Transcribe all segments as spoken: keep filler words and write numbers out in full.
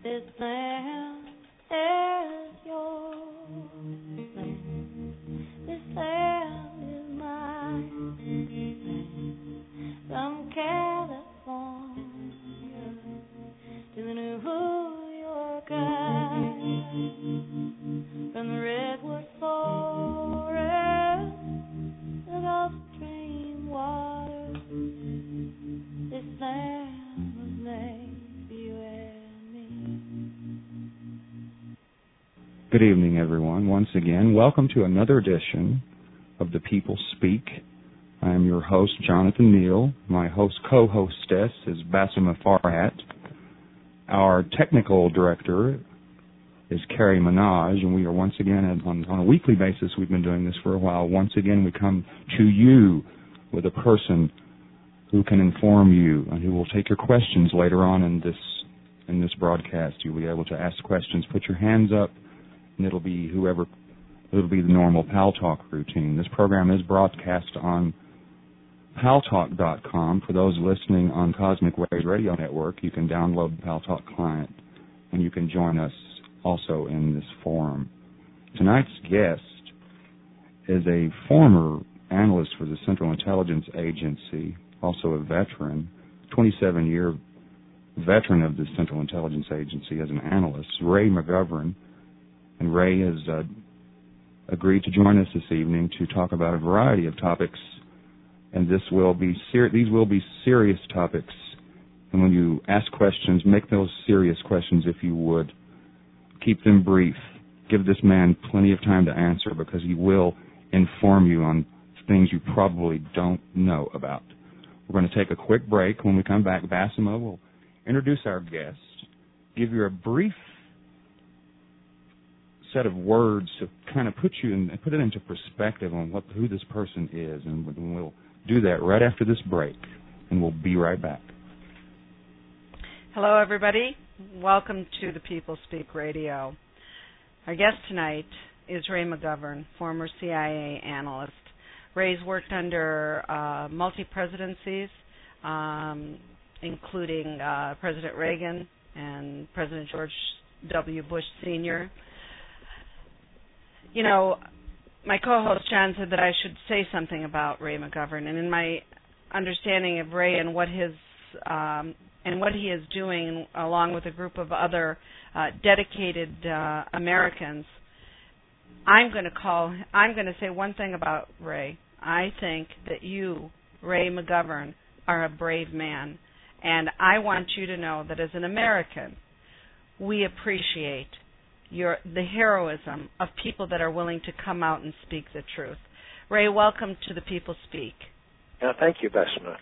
This land is your land. This land is mine. From California to the New York Island, from the redwood forest to the Gulf Stream water, this land was made for you and me. Good evening, everyone. Once again, welcome to another edition of The People Speak. I am your host, Jonathan Neal. My host co-hostess is Basima Farhat. Our technical director is Carrie Minaj, and we are once again, on, on a weekly basis, we've been doing this for a while. Once again, we come to you with a person who can inform you and who will take your questions later on in this in this broadcast. You'll be able to ask questions, put your hands up, and it'll be whoever, it'll be the normal Pal Talk routine. This program is broadcast on pal talk dot com. For those listening on Cosmic Waves Radio Network, you can download the Pal Talk client, and you can join us also in this forum. Tonight's guest is a former analyst for the Central Intelligence Agency, also a veteran, twenty-seven-year veteran of the Central Intelligence Agency as an analyst, Ray McGovern. And Ray has uh, agreed to join us this evening to talk about a variety of topics. And this will be ser- these will be serious topics. And when you ask questions, make those serious questions if you would. Keep them brief. Give this man plenty of time to answer because he will inform you on things you probably don't know about. We're going to take a quick break. When we come back, Basima will introduce our guest, give you a brief set of words to kind of put you in, put it into perspective on what who this person is, and we'll do that right after this break, and we'll be right back. Hello, everybody. Welcome to the People Speak Radio. Our guest tonight is Ray McGovern, former C I A analyst. Ray's worked under uh, multi-presidencies, um, including uh, President Reagan and President George W. Bush Senior You know, my co-host John said that I should say something about Ray McGovern, and in my understanding of Ray and what his um, and what he is doing, along with a group of other uh, dedicated uh, Americans, I'm going to call. I'm going to say one thing about Ray. I think that you, Ray McGovern, are a brave man, and I want you to know that as an American, we appreciate Your, the heroism of people that are willing to come out and speak the truth. Ray, welcome to the People Speak. Uh, thank you, Basima.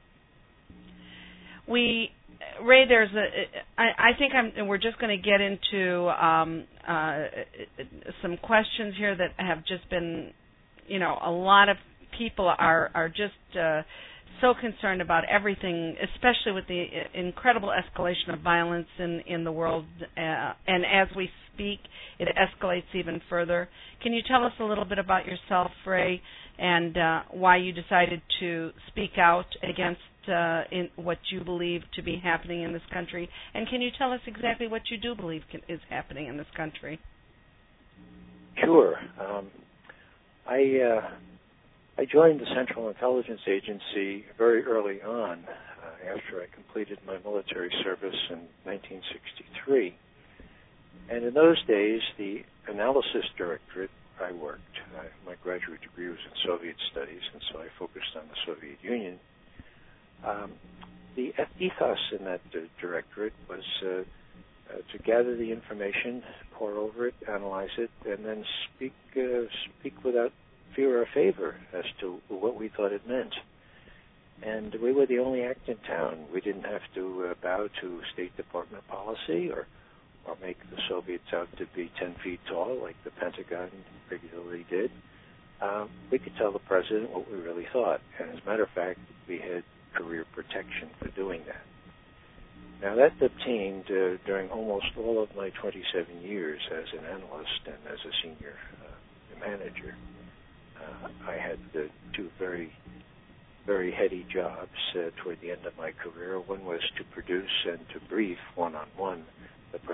We, Ray, there's a. I, I think I'm. We're just going to get into um, uh, some questions here that have just been, you know, a lot of people are are just uh, so concerned about everything, especially with the incredible escalation of violence in in the world, uh, and as we speak, it escalates even further. Can you tell us a little bit about yourself, Ray, and uh, why you decided to speak out against uh, in what you believe to be happening in this country? And can you tell us exactly what you do believe can, is happening in this country? Sure. Um, I uh, I joined the Central Intelligence Agency very early on, uh, after I completed my military service in nineteen sixty-three. And in those days, the analysis directorate I worked, I, my graduate degree was in Soviet studies, and so I focused on the Soviet Union. Um, the ethos in that uh, directorate was uh, uh, to gather the information, pore over it, analyze it, and then speak uh, speak without fear or favor as to what we thought it meant. And we were the only act in town. We didn't have to uh, bow to State Department policy or or make the Soviets out to be ten feet tall like the Pentagon regularly did. Um, we could tell the president what we really thought. And as a matter of fact, we had career protection for doing that. Now, that obtained uh, during almost all of my twenty-seven years as an analyst and as a senior uh, manager. Uh, I had uh, two very, very heady jobs uh, toward the end of my career. One was to produce and to brief one-on-one the President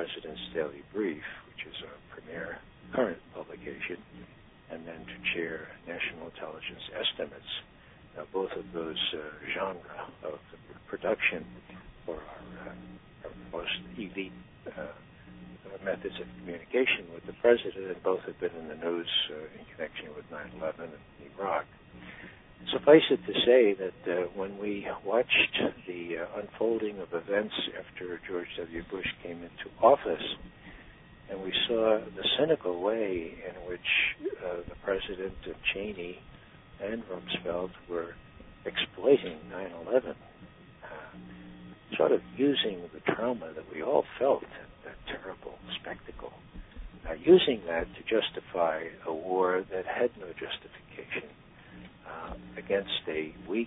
Daily Brief, which is our premier current publication, and then to chair National Intelligence Estimates. Now, both of those uh, genre of production for our, uh, our most elite uh, methods of communication with the president, and both have been in the news uh, in connection with nine eleven and Iraq. Suffice it to say that uh, when we watched the uh, unfolding of events after George W. Bush came into office, and we saw the cynical way in which uh, the president and Cheney and Rumsfeld were exploiting nine eleven, uh, sort of using the trauma that we all felt, that terrible spectacle, uh, using that to justify a war that had no justification uh, against a weak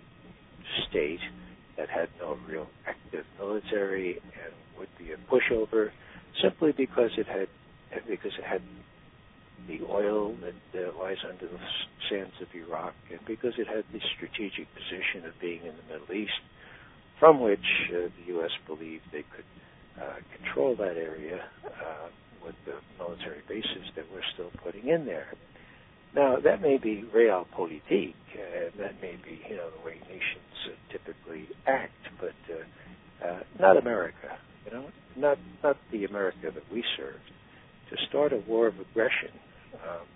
state that had no real active military and would be a pushover simply because it had because it had the oil that uh, lies under the sands of Iraq, and because it had the strategic position of being in the Middle East, from which uh, the U S believed they could uh, control that area uh, with the military bases that we're still putting in there. Now, that may be realpolitik, and uh, that may be, you know, the way nations uh, typically act, but uh, uh, not America, you know, not not the America that we served. To start a war of aggression, um,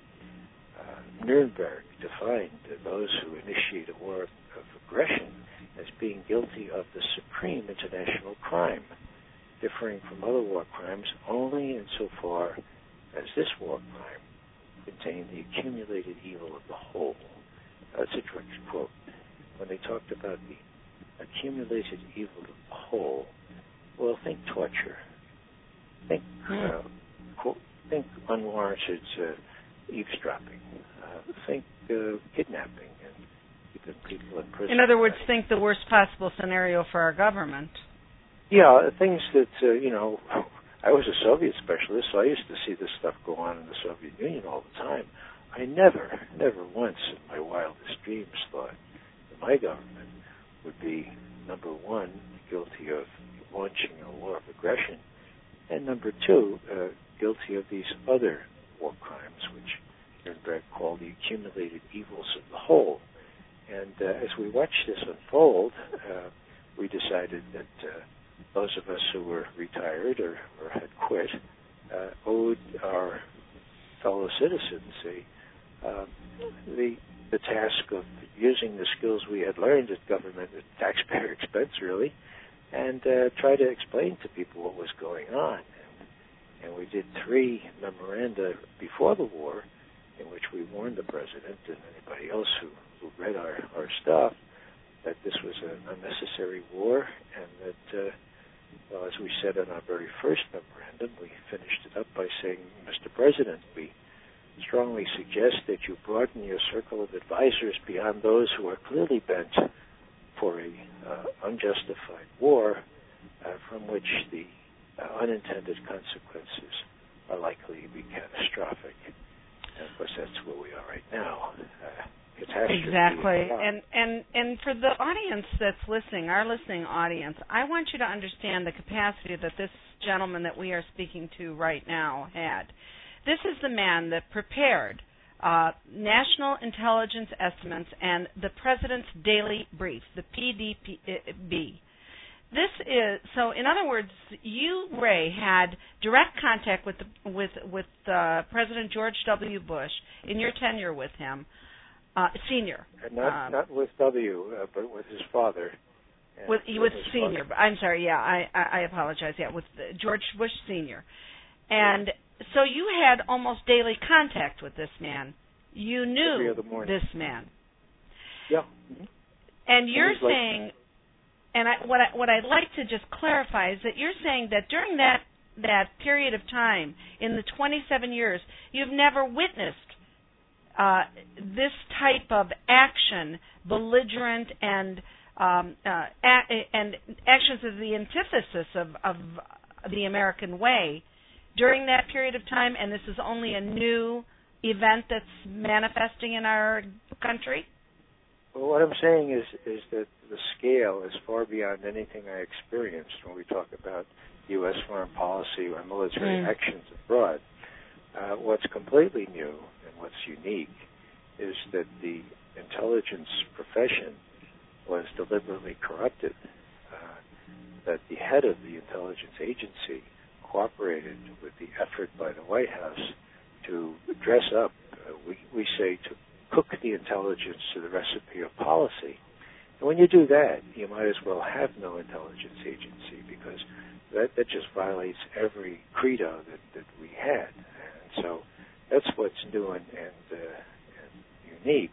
uh, Nuremberg defined those who initiate a war of, of aggression as being guilty of the supreme international crime, differing from other war crimes only insofar as this war crime contained the accumulated evil of the whole. That's a direct quote. When they talked about the accumulated evil of the whole, well, think torture. Think, uh, quote, think unwarranted uh, eavesdropping. Uh, think uh, kidnapping and keeping people in prison. In other words, think the worst possible scenario for our government. Yeah, things that, uh, you know, I was a Soviet specialist, so I used to see this stuff go on in the Soviet Union all the time. I never, never once in my wildest dreams thought that my government would be, number one, guilty of launching a war of aggression, and number two, uh, guilty of these other war crimes, which Nuremberg called the accumulated evils of the whole. And uh, as we watched this unfold, uh, we decided that uh, those of us who were retired or, or had quit uh, owed our fellow citizens a, uh, the the task of using the skills we had learned at government at taxpayer expense, really, and uh, try to explain to people what was going on. And, and we did three memoranda before the war in which we warned the president and anybody else who, who read our, our stuff that this was an unnecessary war, and that, uh, well, as we said in our very first memorandum, we finished it up by saying, Mister President, we strongly suggest that you broaden your circle of advisors beyond those who are clearly bent for a uh, unjustified war uh, from which the uh, unintended consequences are likely to be catastrophic. And of course, that's where we are right now. Uh, Exactly. And, and and for the audience that's listening, our listening audience, I want you to understand the capacity that this gentleman that we are speaking to right now had. This is the man that prepared uh, National Intelligence Estimates and the President's Daily Brief, the P D B. This is so. In other words, you, Ray, had direct contact with the, with with uh, President George W. Bush in your tenure with him. Uh, senior. And not um, not with W, uh, but with his father. With he was senior. Father. I'm sorry. Yeah, I, I I apologize. Yeah, with George Bush Senior. And so you had almost daily contact with this man. You knew this man. Yeah. Mm-hmm. And you're like, saying, and I, what I, what I'd like to just clarify is that you're saying that during that that period of time, in the twenty-seven years, you've never witnessed Uh, this type of action, belligerent and um, uh, a- and actions of the antithesis of, of the American way during that period of time, and this is only a new event that's manifesting in our country? Well, what I'm saying is is that the scale is far beyond anything I experienced when we talk about U S foreign policy or military Mm. actions abroad. Uh, what's completely new and what's unique is that the intelligence profession was deliberately corrupted, uh, that the head of the intelligence agency cooperated with the effort by the White House to dress up, uh, we, we say, to cook the intelligence to the recipe of policy. And when you do that, you might as well have no intelligence agency, because that, that just violates every credo that, that we had. And so that's what's new and, and, uh, and unique.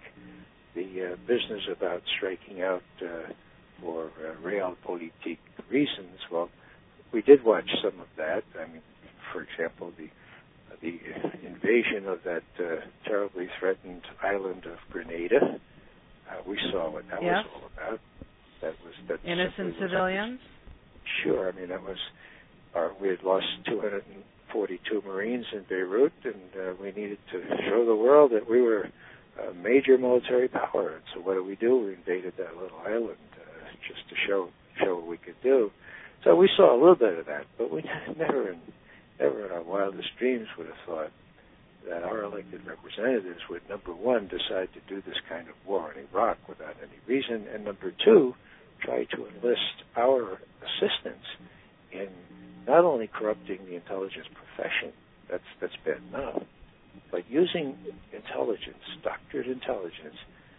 The uh, business about striking out uh, for uh, realpolitik reasons, well, we did watch some of that. I mean, for example, the the invasion of that uh, terribly threatened island of Grenada. Uh, we saw what that yes. was all about. That was that innocent civilians. Was, sure, I mean that was. Our, we had lost two hundred forty-two Marines in Beirut, and uh, we needed to show the world that we were a major military power. And so, what did we do? We invaded that little island uh, just to show show what we could do. So we saw a little bit of that, but we never, in, never in our wildest dreams would have thought that our elected representatives would, number one, decide to do this kind of war in Iraq without any reason, and number two, try to enlist our assistance in not only corrupting the intelligence profession, that's that's bad enough, but using intelligence, doctored intelligence,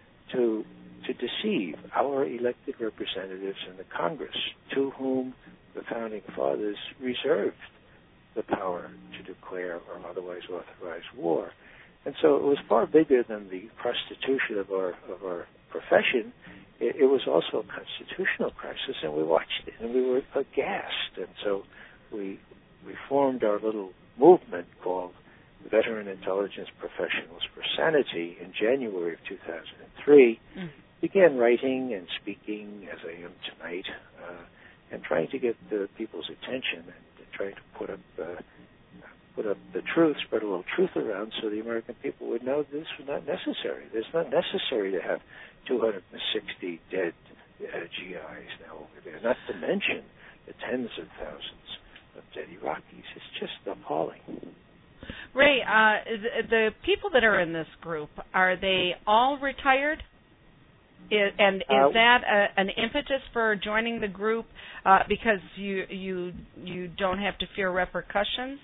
to to deceive our elected representatives in the Congress, to whom the Founding Fathers reserved the power to declare or otherwise authorize war. And so it was far bigger than the prostitution of our of our profession. It, it was also a constitutional crisis, and we watched it, and we were aghast. And so we we formed our little movement called the Veteran Intelligence Professionals for Sanity in January of two thousand three. Mm. Began writing and speaking, as I am tonight, uh, and trying to get the people's attention and trying to put up uh, put up the truth, spread a little truth around, so the American people would know this was not necessary. It's not necessary to have two hundred sixty dead uh, G Is now over there, not to mention the tens of thousands of dead Iraqis. It's just appalling. Ray, uh, the, the people that are in this group, are they all retired? Is, and is uh, that a, an impetus for joining the group uh, because you you you don't have to fear repercussions?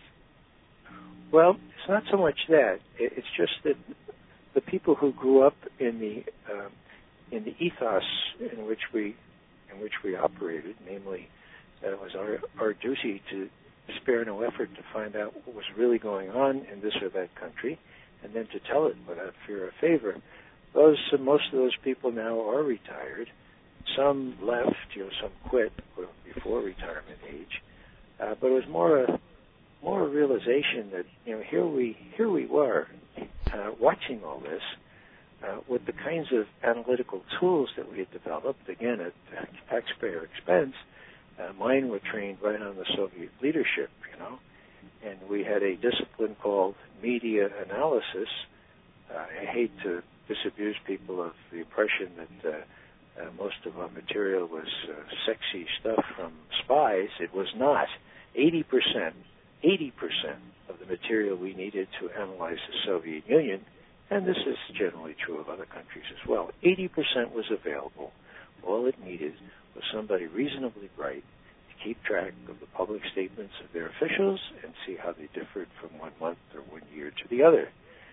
Well, it's not so much that. It's just that the people who grew up in the um, in the ethos in which we in which we operated, namely that it was our our duty to spare no effort to find out what was really going on in this or that country, and then to tell it without fear or favor. Those most of those people now are retired. Some left, you know, some quit before retirement age. Uh, but it was more a more a realization that, you know, here we here we were uh, watching all this uh, with the kinds of analytical tools that we had developed, again at taxpayer expense. Uh, mine were trained right on the Soviet leadership, you know, and we had a discipline called media analysis. Uh, I hate to disabuse people of the impression that uh, uh, most of our material was uh, sexy stuff from spies. It was not. eighty percent, eighty percent of the material we needed to analyze the Soviet Union, and this is generally true of other countries as well, eighty percent was available. All it needed was somebody reasonably bright to keep track of the public statements of their officials and see how they differed from one month or one year to the other.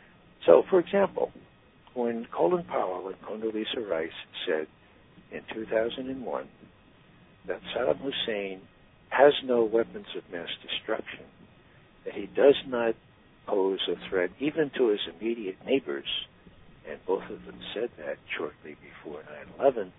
So, for example, when Colin Powell and Condoleezza Rice said in two thousand one that Saddam Hussein has no weapons of mass destruction, that he does not pose a threat even to his immediate neighbors, and both of them said that shortly before nine eleven,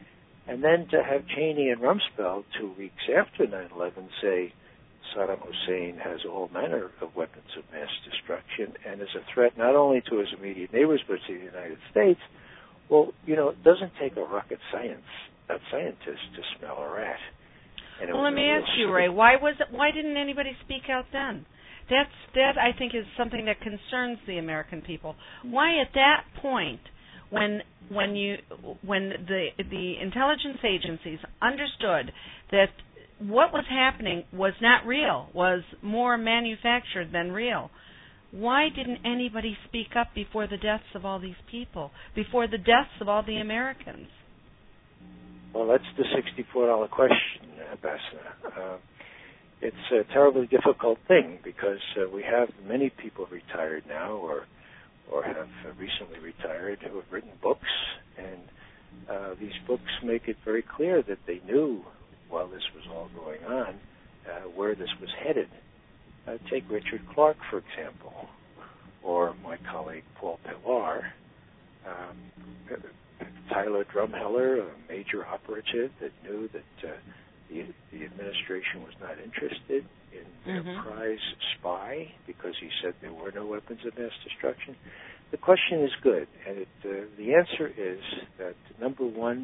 and then to have Cheney and Rumsfeld two weeks after nine eleven say Saddam Hussein has all manner of weapons of mass destruction and is a threat not only to his immediate neighbors but to the United States. Well, you know, it doesn't take a rocket science a scientist to smell a rat. And well, let me ask you, Ray, why was it, why didn't anybody speak out then? That's that I think is something that concerns the American people. Why at that point, when when you when the the intelligence agencies understood that what was happening was not real, was more manufactured than real. Why didn't anybody speak up before the deaths of all these people, before the deaths of all the Americans? Well, that's the sixty-four dollar question, Ambassador. Uh, it's a terribly difficult thing because uh, we have many people retired now or or have uh, recently retired who have written books, and uh, these books make it very clear that they knew while this was all going on uh, where this was headed. Uh, take Richard Clark, for example, or my colleague Paul Pillar, um, Tyler Drumheller, a major operative that knew that uh, the, the administration was not interested in their mm-hmm. prize spy because he said there were no weapons of mass destruction. The question is good, and it, uh, the answer is that, number one,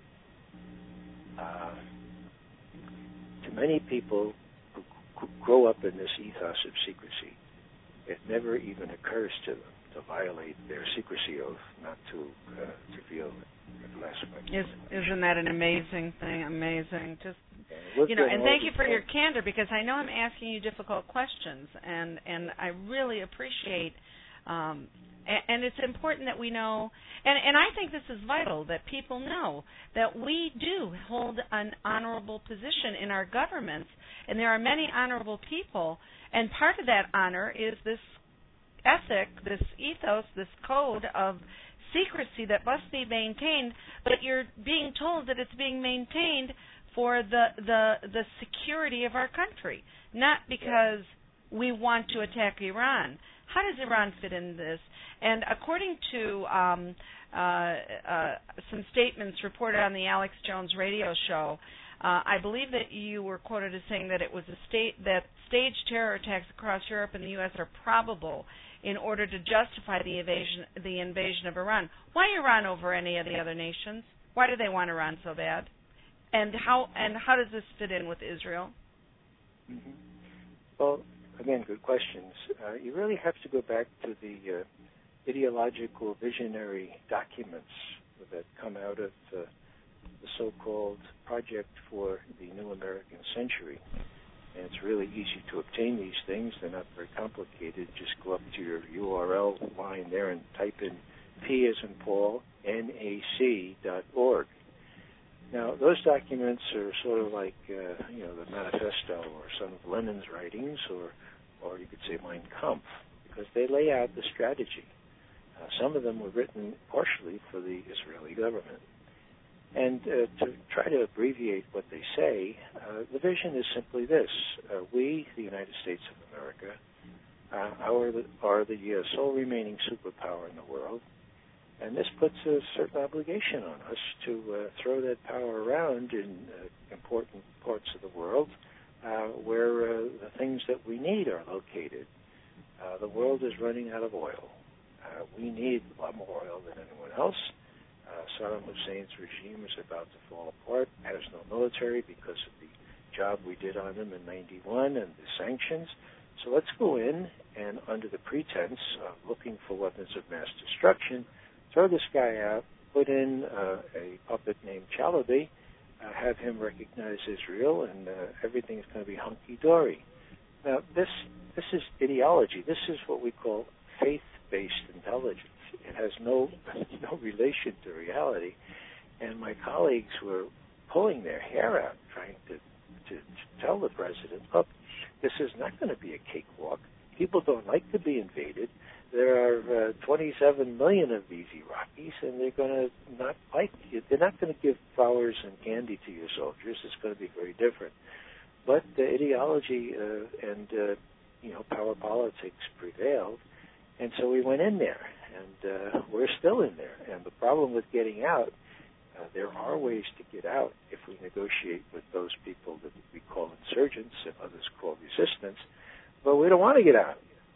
uh, to many people who g- grow up in this ethos of secrecy, it never even occurs to them to violate their secrecy oath, not to uh, reveal classified. Is, isn't that an amazing thing? Amazing. Just yeah, you know, and thank you for your candor, because I know I'm asking you difficult questions, and and I really appreciate. Um, and, and it's important that we know, and and I think this is vital that people know that we do hold an honorable position in our governments, and there are many honorable people, and part of that honor is this ethic, this ethos, this code of secrecy that must be maintained, but you're being told that it's being maintained for the the the security of our country, not because we want to attack Iran. How does Iran fit in this? And according to um, uh, uh, some statements reported on the Alex Jones radio show, uh, I believe that you were quoted as saying that it was a state that staged terror attacks across Europe and the U S are probable in order to justify the invasion the invasion of Iran. Why Iran over any of the other nations? Why do they want Iran so bad? And how and how does this fit in with Israel? Mm-hmm. Well, again, good questions. Uh, you really have to go back to the uh, ideological visionary documents that come out of uh, the so-called Project for the New American Century. And it's really easy to obtain these things. They're not very complicated. Just go up to your U R L line there and type in P as in Paul, N A C dot org. Now, those documents are sort of like, uh, you know, the manifesto or some of Lenin's writings, or, or you could say Mein Kampf, because they lay out the strategy. Uh, some of them were written partially for the Israeli government. And uh, to try to abbreviate what they say, uh, the vision is simply this. Uh, we, the United States of America, uh, our, are the uh, sole remaining superpower in the world, and this puts a certain obligation on us to uh, throw that power around in uh, important parts of the world uh, where uh, the things that we need are located. Uh, the world is running out of oil. Uh, we need a lot more oil than anyone else. Uh, Saddam Hussein's regime is about to fall apart, has no military because of the job we did on him in ninety-one and the sanctions. So let's go in and, under the pretense of looking for weapons of mass destruction, throw this guy out, put in uh, a puppet named Chalabi, uh, have him recognize Israel, and uh, everything's going to be hunky-dory. Now, this this is ideology. This is what we call faith-based intelligence. It has no no relation to reality. And my colleagues were pulling their hair out trying to, to, to tell the president, look, this is not going to be a cakewalk. People don't like to be invaded. There are uh, twenty-seven million of these Iraqis, and they're going to not like you. They're not going to give flowers and candy to your soldiers. It's going to be very different. But the ideology uh, and uh, you know power politics prevailed, and so we went in there, and uh, we're still in there. And the problem with getting out, uh, there are ways to get out if we negotiate with those people that we call insurgents and others call resistance, but we don't want to get out.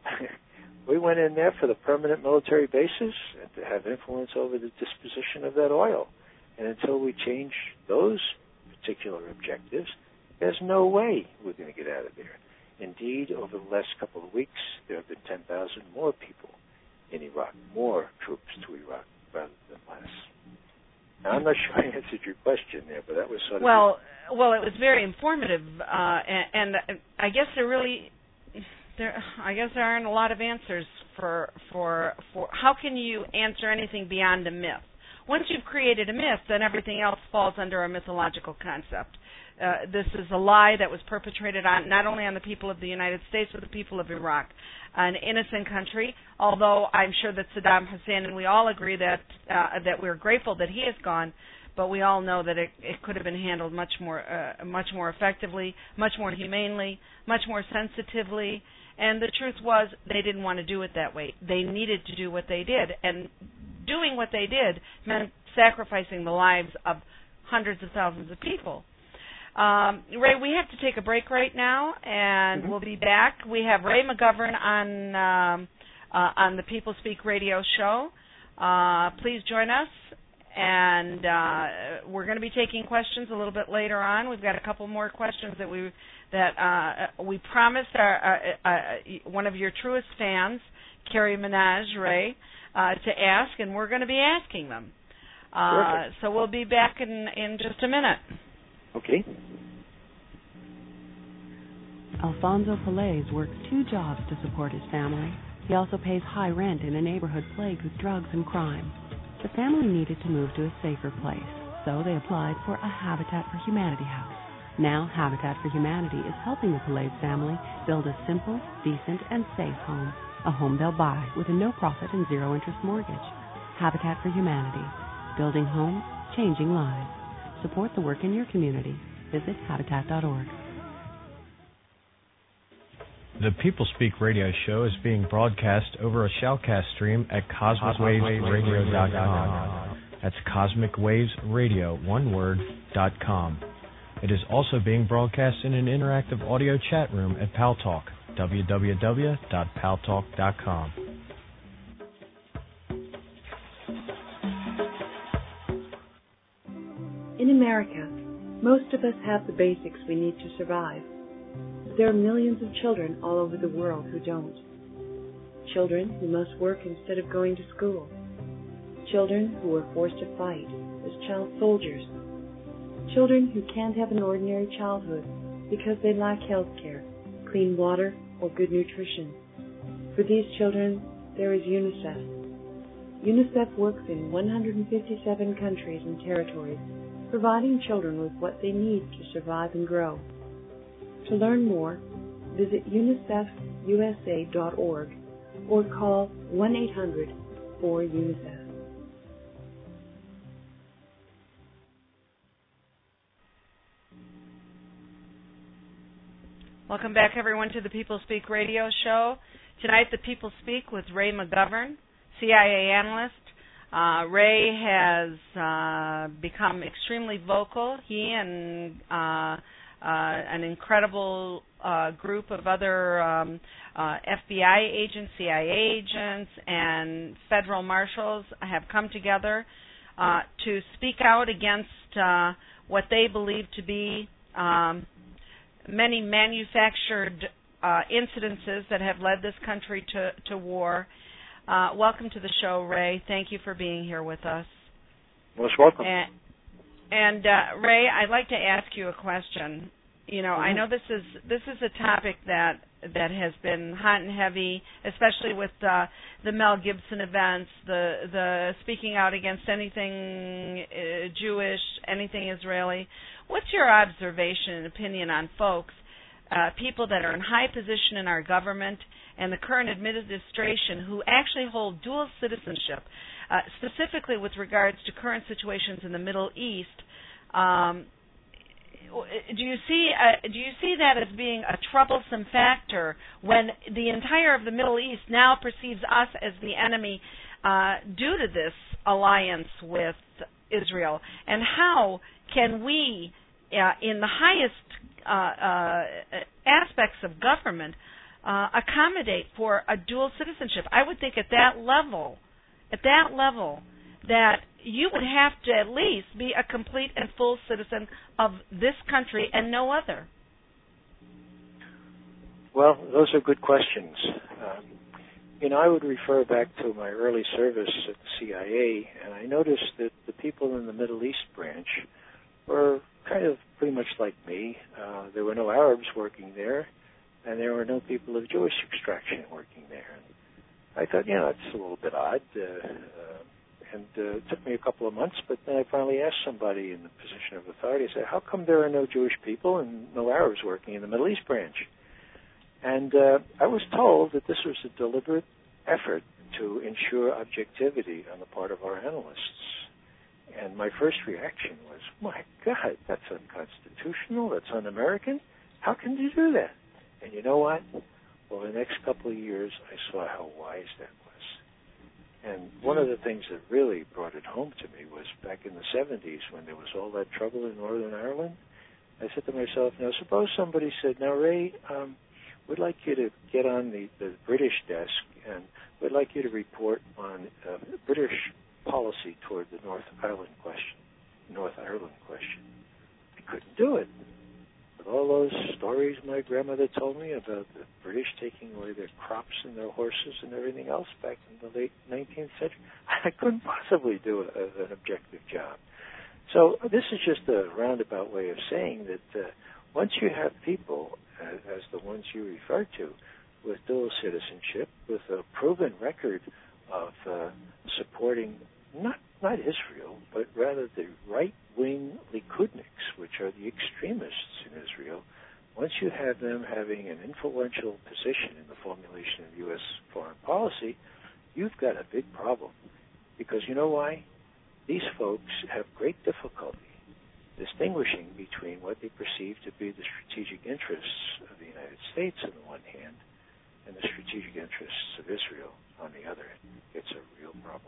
We went in there for the permanent military bases and to have influence over the disposition of that oil. And until we change those particular objectives, there's no way we're going to get out of there. Indeed, over the last couple of weeks, there have been ten thousand more people in Iraq, more troops to Iraq rather than less. I'm not sure I answered your question there, but that was sort of... Well, well, it was very informative, uh, and, and I guess there really, there, I guess there aren't a lot of answers for, for, for how can you answer anything beyond a myth? Once you've created a myth, then everything else falls under a mythological concept. Uh, this is a lie that was perpetrated on not only on the people of the United States, but the people of Iraq, an innocent country. Although I'm sure that Saddam Hussein, and we all agree that uh, that we're grateful that he is gone, but we all know that it, it could have been handled much more, uh, much more effectively, much more humanely, much more sensitively. And the truth was, they didn't want to do it that way. They needed to do what they did, and doing what they did meant sacrificing the lives of hundreds of thousands of people. Um, Ray, we have to take a break right now, and mm-hmm. we'll be back. We have Ray McGovern on um, uh, on the People Speak Radio show. Uh, please join us, and uh, we're going to be taking questions a little bit later on. We've got a couple more questions that we that uh, we promised our uh, uh, one of your truest fans, Carrie Minaj, Ray, uh, to ask, and we're going to be asking them. Uh, so we'll be back in, in just a minute. Okay. Alfonso Pelaez works two jobs to support his family. He also pays high rent in a neighborhood plagued with drugs and crime. The family needed to move to a safer place, so they applied for a Habitat for Humanity house. Now, Habitat for Humanity is helping the Pelaez family build a simple, decent, and safe home, a home they'll buy with a no-profit and zero-interest mortgage. Habitat for Humanity, building homes, changing lives. Support the work in your community. Visit habitat dot org. The People Speak radio show is being broadcast over a shoutcast stream at cosmic waves radio dot com. That's cosmic waves radio, one word, dot com. It is also being broadcast in an interactive audio chat room at Paltalk, w w w dot paltalk dot com. In America, most of us have the basics we need to survive. But there are millions of children all over the world who don't. Children who must work instead of going to school. Children who are forced to fight as child soldiers. Children who can't have an ordinary childhood because they lack health care, clean water, or good nutrition. For these children, there is UNICEF. UNICEF works in one hundred fifty-seven countries and territories, providing children with what they need to survive and grow. To learn more, visit unicef u s a dot org or call one eight hundred four UNICEF. Welcome back, everyone, to the People Speak radio show. Tonight, the People Speak with Ray McGovern, C I A analyst. Uh, Ray has uh, become extremely vocal. He and uh, uh, an incredible uh, group of other um, uh, F B I agents, C I A agents, and federal marshals have come together uh, to speak out against uh, what they believe to be um, many manufactured uh, incidences that have led this country to, to war. Uh, welcome to the show, Ray. Thank you for being here with us. Most welcome. And, and uh, Ray, I'd like to ask you a question. You know, mm-hmm. I know this is this is a topic that that has been hot and heavy, especially with uh, the Mel Gibson events, the the speaking out against anything uh, Jewish, anything Israeli. What's your observation and opinion on folks, uh, people that are in high position in our government and the current administration who actually hold dual citizenship, uh, specifically with regards to current situations in the Middle East? Um, do you see uh, do you see that as being a troublesome factor when the entire of the Middle East now perceives us as the enemy uh, due to this alliance with Israel? And how can we, uh, in the highest uh, uh, aspects of government, uh, accommodate for a dual citizenship? I would think at that level, at that level, that you would have to at least be a complete and full citizen of this country and no other. Well, those are good questions. Um, you know, I would refer back to my early service at the C I A, and I noticed that the people in the Middle East branch were kind of pretty much like me. Uh, there were no Arabs working there, and there were no people of Jewish extraction working there. And I thought, you know, that's a little bit odd. Uh, uh, and uh, it took me a couple of months, but then I finally asked somebody in the position of authority, I said, how come there are no Jewish people and no Arabs working in the Middle East branch? And uh, I was told that this was a deliberate effort to ensure objectivity on the part of our analysts. And my first reaction was, my God, that's unconstitutional, that's un-American. How can you do that? And you know what? Well, the next couple of years, I saw how wise that was. And one of the things that really brought it home to me was back in the seventies when there was all that trouble in Northern Ireland. I said to myself, now suppose somebody said, now Ray, um, we'd like you to get on the, the British desk and we'd like you to report on uh, British policy toward the North Ireland question, North Ireland question. I couldn't do it. With all those stories my grandmother told me about the British taking away their crops and their horses and everything else back in the late nineteenth century, I couldn't possibly do a, an objective job. So this is just a roundabout way of saying that uh, once you have people, uh, as the ones you referred to, with dual citizenship, with a proven record of uh, supporting not not Israel, but rather the right-wing Likudniks, which are the extremists in Israel, once you have them having an influential position in the formulation of U S foreign policy, you've got a big problem. Because you know why? These folks have great difficulty distinguishing between what they perceive to be the strategic interests of the United States on the one hand and the strategic interests of Israel on the other. It's a real problem.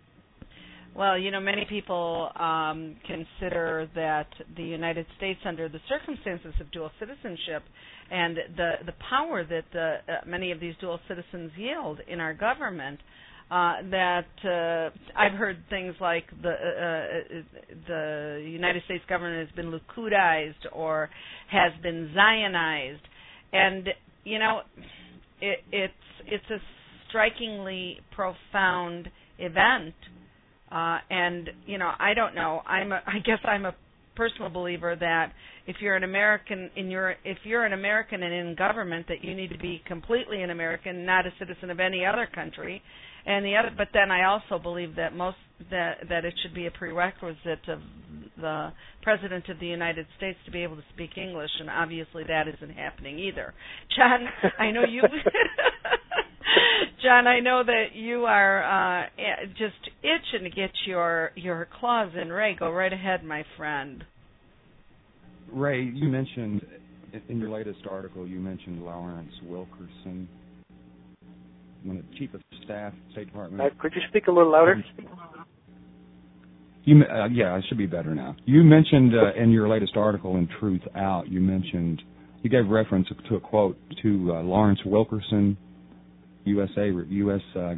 Well, you know, many people um, consider that the United States, under the circumstances of dual citizenship and the the power that the, uh, many of these dual citizens yield in our government, uh, that uh, I've heard things like the uh, the United States government has been Likudized or has been Zionized, and you know, it, it's it's a strikingly profound event. Uh, and, you know, I don't know. I'm a, I guess I'm a personal believer that if you're an American in your if you're an American and in government, that you need to be completely an American, not a citizen of any other country. And the other, but then I also believe that most that that it should be a prerequisite of the President of the United States to be able to speak English, and obviously that isn't happening either. John, I know you. John, I know that you are uh, just itching to get your your claws in. Ray, go right ahead, my friend. Ray, you mentioned in your latest article, you mentioned Lawrence Wilkerson, one of the Chief of Staff, State Department. Uh, could you speak a little louder? You, uh, yeah, it should be better now. You mentioned uh, in your latest article in Truth Out, you mentioned, you gave reference to a quote to uh, Lawrence Wilkerson, U S A, U S, uh,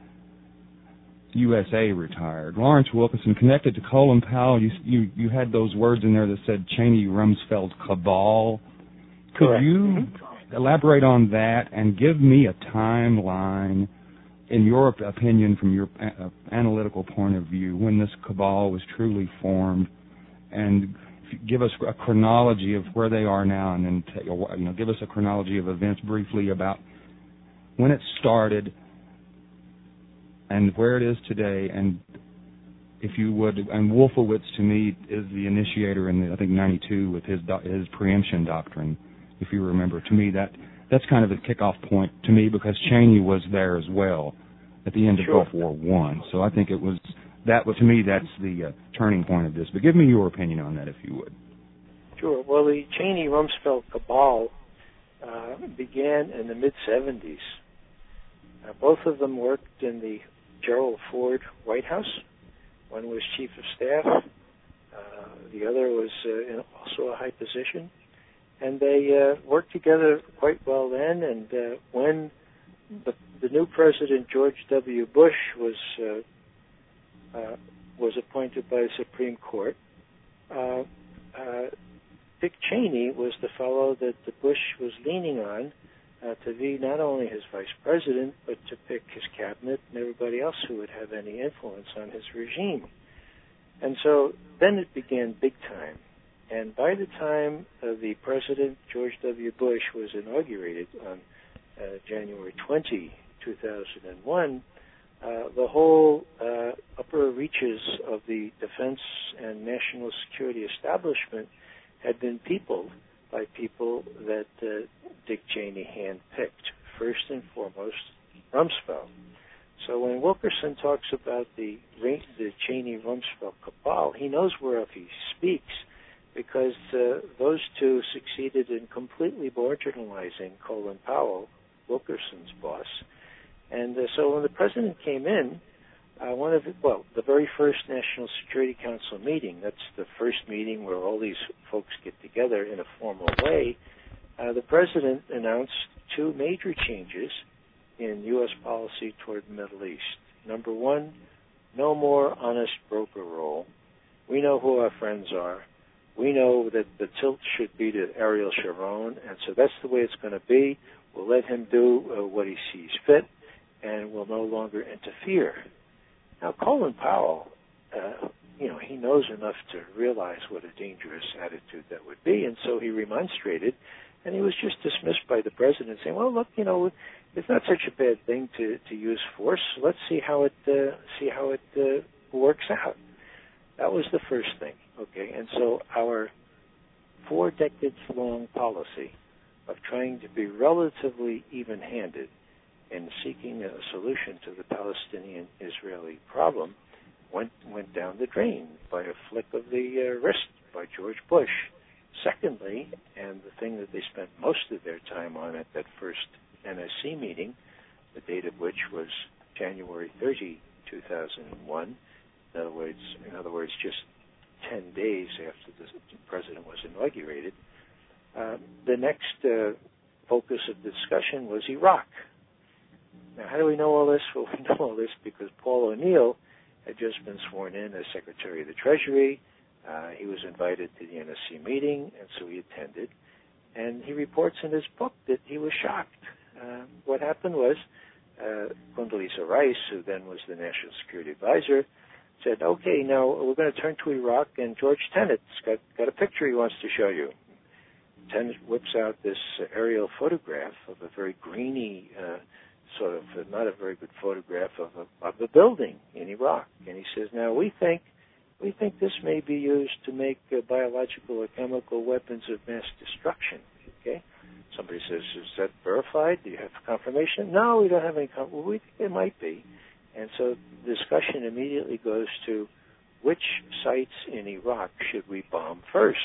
U S A retired. Lawrence Wilkerson, connected to Colin Powell, you, you you had those words in there that said Cheney-Rumsfeld cabal. Could Correct. you Mm-hmm. elaborate on that and give me a timeline, in your opinion, from your uh, analytical point of view, when this cabal was truly formed, and give us a chronology of where they are now, and then take a, you know, give us a chronology of events briefly about when it started and where it is today, and if you would, and Wolfowitz to me is the initiator in the, I think ninety-two with his do, his preemption doctrine, if you remember. To me, that that's kind of a kickoff point to me, because Cheney was there as well at the end of Sure. Gulf War One. So I think it was that. To me, that's the uh, turning point of this. But give me your opinion on that, if you would. Sure. Well, the Cheney-Rumsfeld cabal uh, began in the mid seventies. Uh, both of them worked in the Gerald Ford White House. One was chief of staff. Uh, the other was uh, in also a high position. And they uh, worked together quite well then. And uh, when the, the new president, George W. Bush, was uh, uh, was appointed by the Supreme Court, uh, uh, Dick Cheney was the fellow that the Bush was leaning on uh, to be not only his vice president, but to pick his cabinet and everybody else who would have any influence on his regime. And so then it began big time. And by the time uh, the president, George W. Bush, was inaugurated on uh, January twentieth, two thousand one, uh, the whole uh, upper reaches of the defense and national security establishment had been peopled by people that uh, Dick Cheney handpicked, first and foremost Rumsfeld. So when Wilkerson talks about the, the Cheney-Rumsfeld cabal, he knows whereof he speaks, because uh, those two succeeded in completely marginalizing Colin Powell, Wilkerson's boss. And uh, so when the president came in, uh, one of the, well, the very first National Security Council meeting, that's the first meeting where all these folks get together in a formal way, uh, the president announced two major changes in U S policy toward the Middle East. Number one, no more honest broker role. We know who our friends are. We know that the tilt should be to Ariel Sharon, and so that's the way it's going to be. We'll let him do uh, what he sees fit, and we'll no longer interfere. Now, Colin Powell, uh, you know, he knows enough to realize what a dangerous attitude that would be, and so he remonstrated, and he was just dismissed by the president, saying, well, look, you know, it's not such a bad thing to, to use force. Let's see how it uh, see how it uh, works out. That was the first thing, okay? And so our four decades-long policy of trying to be relatively even-handed in seeking a solution to the Palestinian-Israeli problem went went down the drain by a flick of the uh, wrist by George Bush. Secondly, and the thing that they spent most of their time on at that first N S C meeting, the date of which was January thirtieth, two thousand one, in other words, in other words, just ten days after the president was inaugurated, uh, the next uh, focus of discussion was Iraq. Now, how do we know all this? Well, we know all this because Paul O'Neill had just been sworn in as Secretary of the Treasury. Uh, he was invited to the N S C meeting, and so he attended. And he reports in his book that he was shocked. Uh, what happened was uh, Condoleezza Rice, who then was the National Security Advisor, said, okay, now we're going to turn to Iraq, and George Tenet's got, got a picture he wants to show you. Tenet whips out this uh, aerial photograph of a very grainy, uh, sort of uh, not a very good photograph of a, of a building in Iraq. And he says, now we think we think this may be used to make uh, biological or chemical weapons of mass destruction. Okay? Somebody says, is that verified? Do you have confirmation? No, we don't have any confirmation. Well, we think it might be. And so the discussion immediately goes to which sites in Iraq should we bomb first?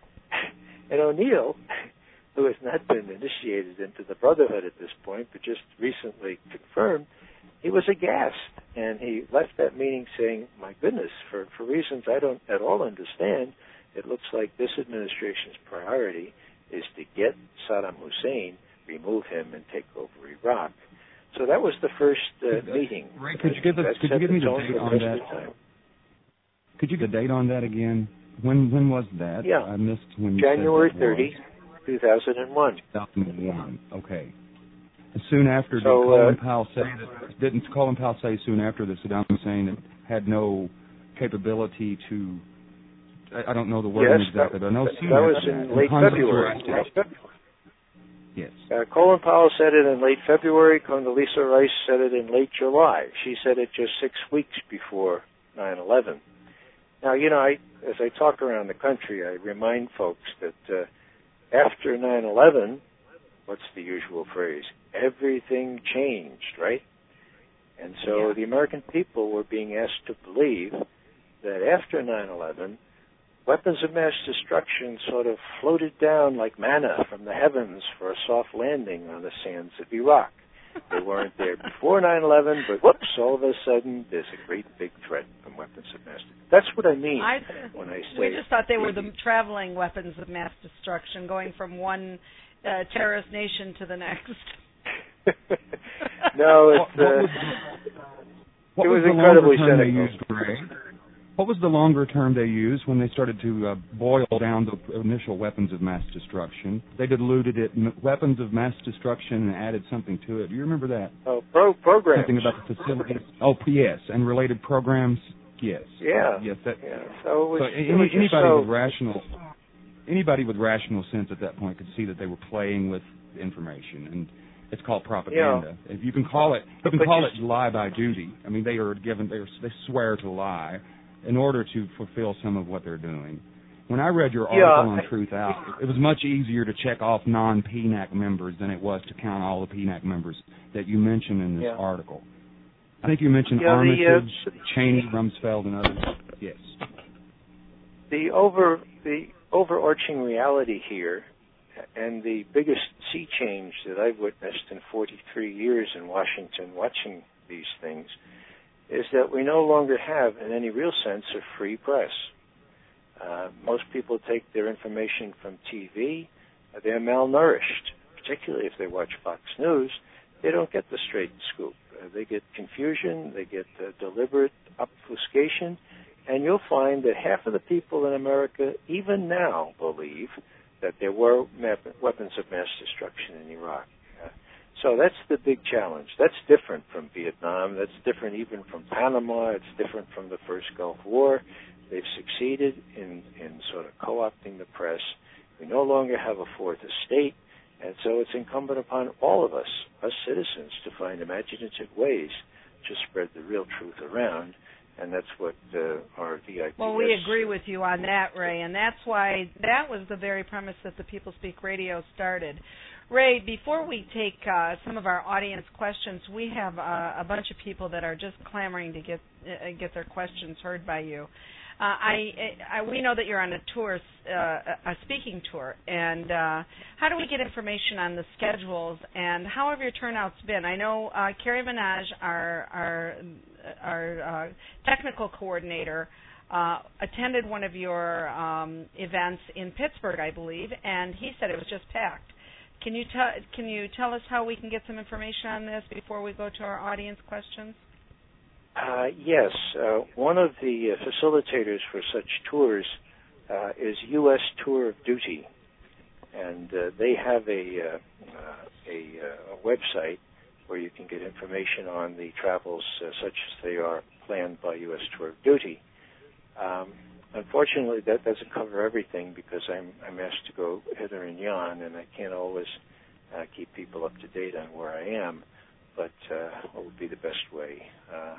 And O'Neill, who has not been initiated into the Brotherhood at this point, but just recently confirmed, he was aghast. And he left that meeting saying, my goodness, for, for reasons I don't at all understand, it looks like this administration's priority is to get Saddam Hussein, remove him, and take over Iraq. So that was the first uh, meeting. Ray, could you give us, could you give me the date on that? Could you give the date on that again? When when was that? Yeah, I missed when you January said thirtieth, two thousand one. two thousand one. Okay. Soon after, so, did Colin uh, Powell say that? Didn't Colin Powell say soon after that Saddam Hussein had no capability to? I, I don't know the wording yes, exactly, that, but I know that, soon that after was in that. late February. Yes. Uh, Colin Powell said it in late February. Condoleezza Rice said it in late July. She said it just six weeks before nine eleven. Now, you know, I, as I talk around the country, I remind folks that uh, after nine eleven, what's the usual phrase? Everything changed, right? And so yeah. the American people were being asked to believe that after nine eleven, weapons of mass destruction sort of floated down like manna from the heavens for a soft landing on the sands of Iraq. They weren't there before nine eleven, but whoops, all of a sudden, there's a great big threat from weapons of mass destruction. That's what I mean I, when I say... We just thought they were the traveling weapons of mass destruction, going from one uh, terrorist nation to the next. No, it's... Uh, what it was, was was incredibly the term cynical. They used, Ray? What was the longer term they used when they started to uh, boil down the initial weapons of mass destruction? They diluted it, m- weapons of mass destruction, and added something to it. Do you remember that? Oh, pro- programs. Something about the facilities. Oh, yes, and related programs. Yes. Yeah. Yes. That, yeah. So, it was, so it any, was anybody so... with rational, anybody with rational sense at that point could see that they were playing with information, and it's called propaganda. Yeah. If you can call it, you can but call just, it lie by duty. I mean, they are given, they, are, they swear to lie in order to fulfill some of what they're doing. When I read your article yeah, on I, Truth Out, it was much easier to check off non-P N A C members than it was to count all the P N A C members that you mentioned in this yeah. article. I think you mentioned yeah, Armitage, the, uh, Cheney, Rumsfeld, and others. Yes. The over the overarching reality here, and the biggest sea change that I've witnessed in forty-three years in Washington watching these things, is that we no longer have, in any real sense, a free press. Uh, most people take their information from T V. Uh, they're malnourished, particularly if they watch Fox News. They don't get the straight scoop. Uh, they get confusion. They get uh, deliberate obfuscation. And you'll find that half of the people in America, even now, believe that there were map- weapons of mass destruction in Iraq. Uh, so that's the big challenge. That's different from Vietnam. That's different even from Panama. It's different from the first Gulf War. They've succeeded in, in sort of co-opting the press. We no longer have a fourth estate, and so it's incumbent upon all of us, us citizens, to find imaginative ways to spread the real truth around, and that's what uh, our V I P. Well, we agree with you on that, Ray, and that's why that was the very premise that the People Speak Radio started. Ray, before we take uh, some of our audience questions, we have uh, a bunch of people that are just clamoring to get uh, get their questions heard by you. Uh, I, I we know that you're on a tour, uh, a speaking tour, and uh, how do we get information on the schedules and how have your turnouts been? I know uh, Carrie Minaj, our our our uh, technical coordinator, uh, attended one of your um, events in Pittsburgh, I believe, and he said it was just packed. Can you tell Can you tell us how we can get some information on this before we go to our audience questions? Uh, yes. Uh, one of the uh, facilitators for such tours uh, is U S Tour of Duty, and uh, they have a, uh, uh, a, uh, a website where you can get information on the travels uh, such as they are planned by U S Tour of Duty. Um, unfortunately, that doesn't cover everything because I'm, I'm asked to go hither and yon, and I can't always uh, keep people up to date on where I am. But uh, what would be the best way? Uh,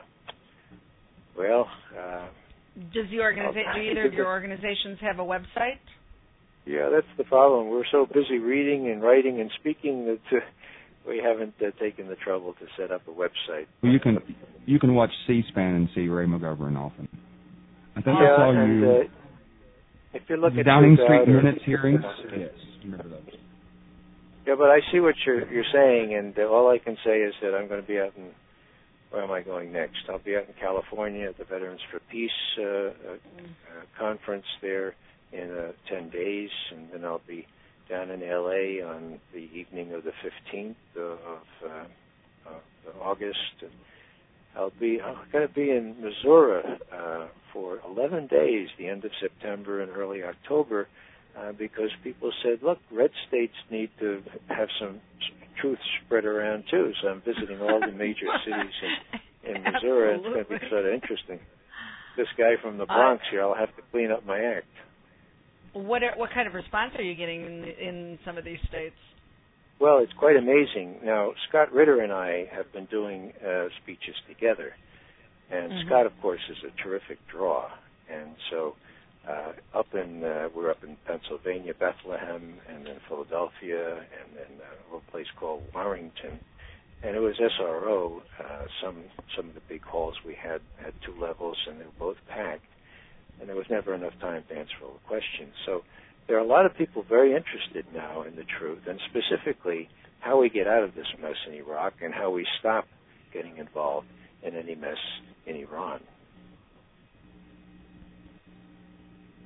well, uh, does the organiza- do either of your organizations have a website? Yeah, that's the problem. We're so busy reading and writing and speaking that uh, we haven't uh, taken the trouble to set up a website. Well, you can you can watch C-SPAN and see Ray McGovern often. I think yeah, I saw and, you. Uh, if you look the at Downing Truth Street Out or, Minutes hearings. Yes, remember those. Yeah, but I see what you're you're saying, and uh, all I can say is that I'm going to be out in. Where am I going next? I'll be out in California at the Veterans for Peace uh, uh, uh, conference there in uh, ten days, and then I'll be down in L A on the evening of the fifteenth of, uh, of August. And I'll be I'm going to be in Missouri uh, for eleven days, the end of September and early October, uh, because people said, look, red states need to have some truth spread around too. So I'm visiting all the major cities in, in Missouri. It's going to be sort of interesting. This guy from the Bronx uh, here, I'll have to clean up my act. What are, what kind of response are you getting in, in some of these states? Well, it's quite amazing. Now, Scott Ritter and I have been doing uh, speeches together, and mm-hmm. Scott, of course, is a terrific draw. And so uh, up in uh, we're up in Pennsylvania, Bethlehem, and then Philadelphia, and then a little place called Warrington. And it was S R O. Uh, some some of the big halls we had had two levels, and they were both packed. And there was never enough time to answer all the questions. So there are a lot of people very interested now in the truth, and specifically how we get out of this mess in Iraq and how we stop getting involved in any mess in Iran.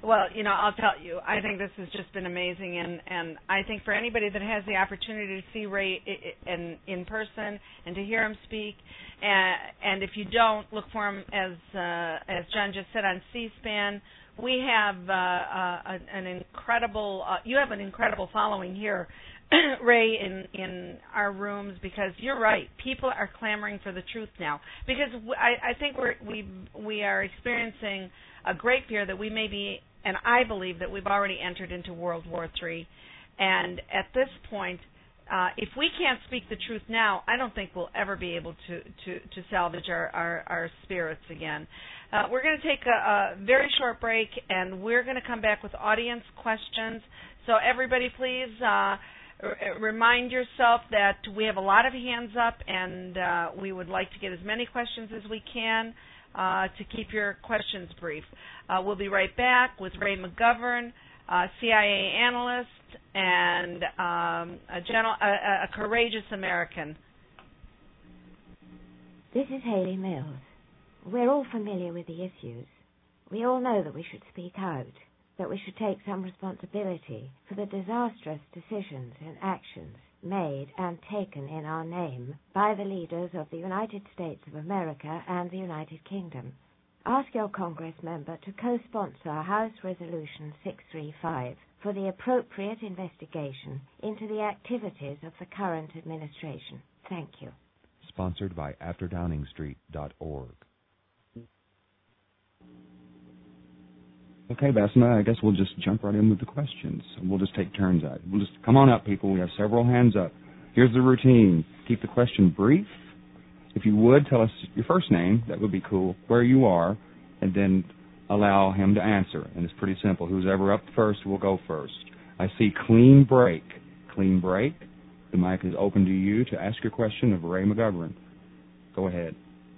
Well, you know, I'll tell you, I think this has just been amazing, and, and I think for anybody that has the opportunity to see Ray in, in person and to hear him speak, and, and if you don't, look for him, as uh, as John just said, on C-SPAN. We have uh, uh, an incredible, uh, you have an incredible following here, Ray, in, in our rooms, because you're right. People are clamoring for the truth now, because I, I think we're, we we are experiencing a great fear that we may be, and I believe that we've already entered into World War Three. And at this point, uh, if we can't speak the truth now, I don't think we'll ever be able to, to, to salvage our, our, our spirits again. Uh, we're going to take a, a very short break, and we're going to come back with audience questions. So everybody, please uh, r- remind yourself that we have a lot of hands up, and uh, we would like to get as many questions as we can. Uh, to keep your questions brief. Uh, we'll be right back with Ray McGovern, uh, C I A analyst, and um, a, gentle, a, a courageous American. This is Hayley Mills. We're all familiar with the issues. We all know that we should speak out, that we should take some responsibility for the disastrous decisions and actions made and taken in our name by the leaders of the United States of America and the United Kingdom. Ask your Congress member to co-sponsor House Resolution six three five for the appropriate investigation into the activities of the current administration. Thank you. Sponsored by after downing street dot org. Okay, Basma, I guess we'll just jump right in with the questions. We'll just take turns at it. We'll just come on up, people. We have several hands up. Here's the routine. Keep the question brief. If you would, tell us your first name. That would be cool. Where you are, and then allow him to answer. And it's pretty simple. Who's ever up first will go first. I see clean break. Clean break. The mic is open to you to ask your question of Ray McGovern. Go ahead.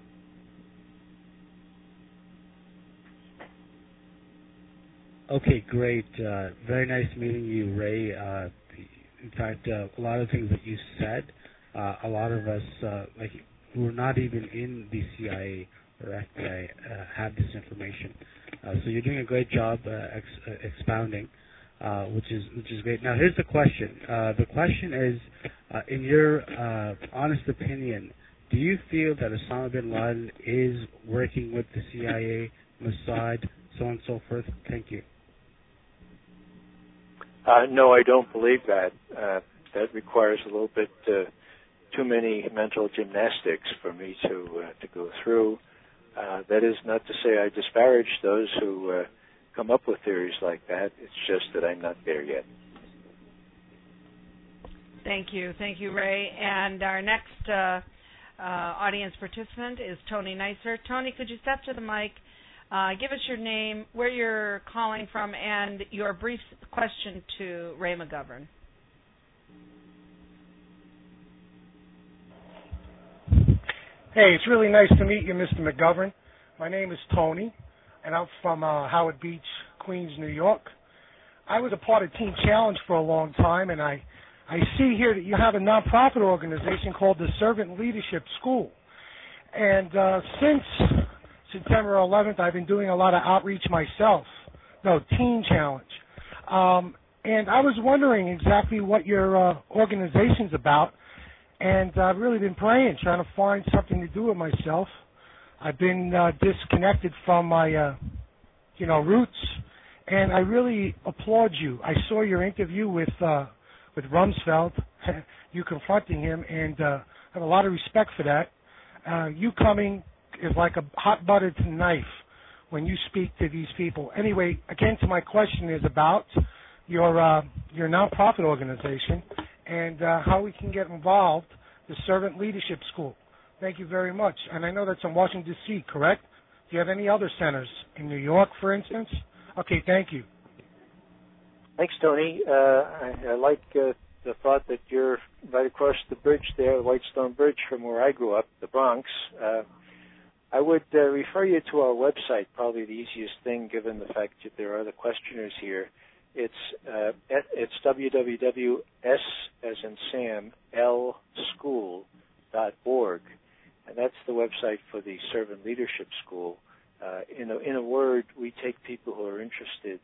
Okay, great. Uh, very nice meeting you, Ray. Uh, in fact, uh, a lot of things that you said, uh, a lot of us, uh, like who are not even in the C I A or F B I, uh, have this information. Uh, so you're doing a great job uh, ex- uh, expounding, uh, which is which is great. Now, here's the question. Uh, the question is, uh, in your uh, honest opinion, do you feel that Osama bin Laden is working with the C I A, Mossad, so on and so forth? Thank you. Uh, no, I don't believe that. Uh, that requires a little bit uh, too many mental gymnastics for me to uh, to go through. Uh, that is not to say I disparage those who uh, come up with theories like that. It's just that I'm not there yet. Thank you. Thank you, Ray. And our next uh, uh, audience participant is Tony Neisser. Tony, could you step to the mic? Uh, give us your name, where you're calling from, and your brief question to Ray McGovern. Hey, it's really nice to meet you, Mister McGovern. My name is Tony, and I'm from uh, Howard Beach, Queens, New York. I was a part of Teen Challenge for a long time, and I, I see here that you have a nonprofit organization called the Servant Leadership School. And uh, since September eleventh, I've been doing a lot of outreach myself. No, Teen Challenge. Um, and I was wondering exactly what your uh, organization's about. And I've really been praying, trying to find something to do with myself. I've been uh, disconnected from my, uh, you know, roots. And I really applaud you. I saw your interview with uh, with Rumsfeld, you confronting him, and uh, I have a lot of respect for that. Uh, you coming is like a hot butter to knife when you speak to these people. Anyway, again, to my question is about your uh, your nonprofit organization and uh, how we can get involved, the Servant Leadership School. Thank you very much. And I know that's in Washington, D C, correct? Do you have any other centers in New York, for instance? Okay, thank you. Thanks, Tony. Uh, I, I like uh, the thought that you're right across the bridge there, the Whitestone Bridge, from where I grew up, the Bronx. Uh, I would uh, refer you to our website, probably the easiest thing given the fact that there are other questioners here. It's uh, at, it's w w w dot s as in Sam, L school dot org, and that's the website for the Servant Leadership School. Uh, in, a, in a word, we take people who are interested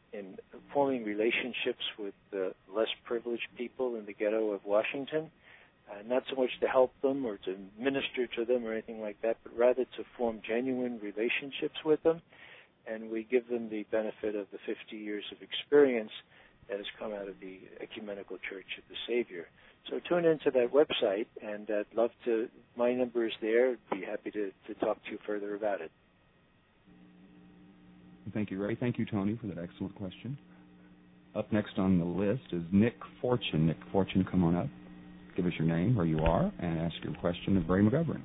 in forming relationships with uh, less privileged people in the ghetto of Washington, uh, not so much to help them or to minister to them or anything like that, but rather to form genuine relationships with them. And we give them the benefit of the fifty years of experience that has come out of the Ecumenical Church of the Savior. So tune into that website, and I'd love to, my number is there. I'd be happy to, to talk to you further about it. Thank you, Ray. Thank you, Tony, for that excellent question. Up next on the list is Nick Fortune. Nick Fortune, come on up. Give us your name, where you are, and ask your question of Ray McGovern.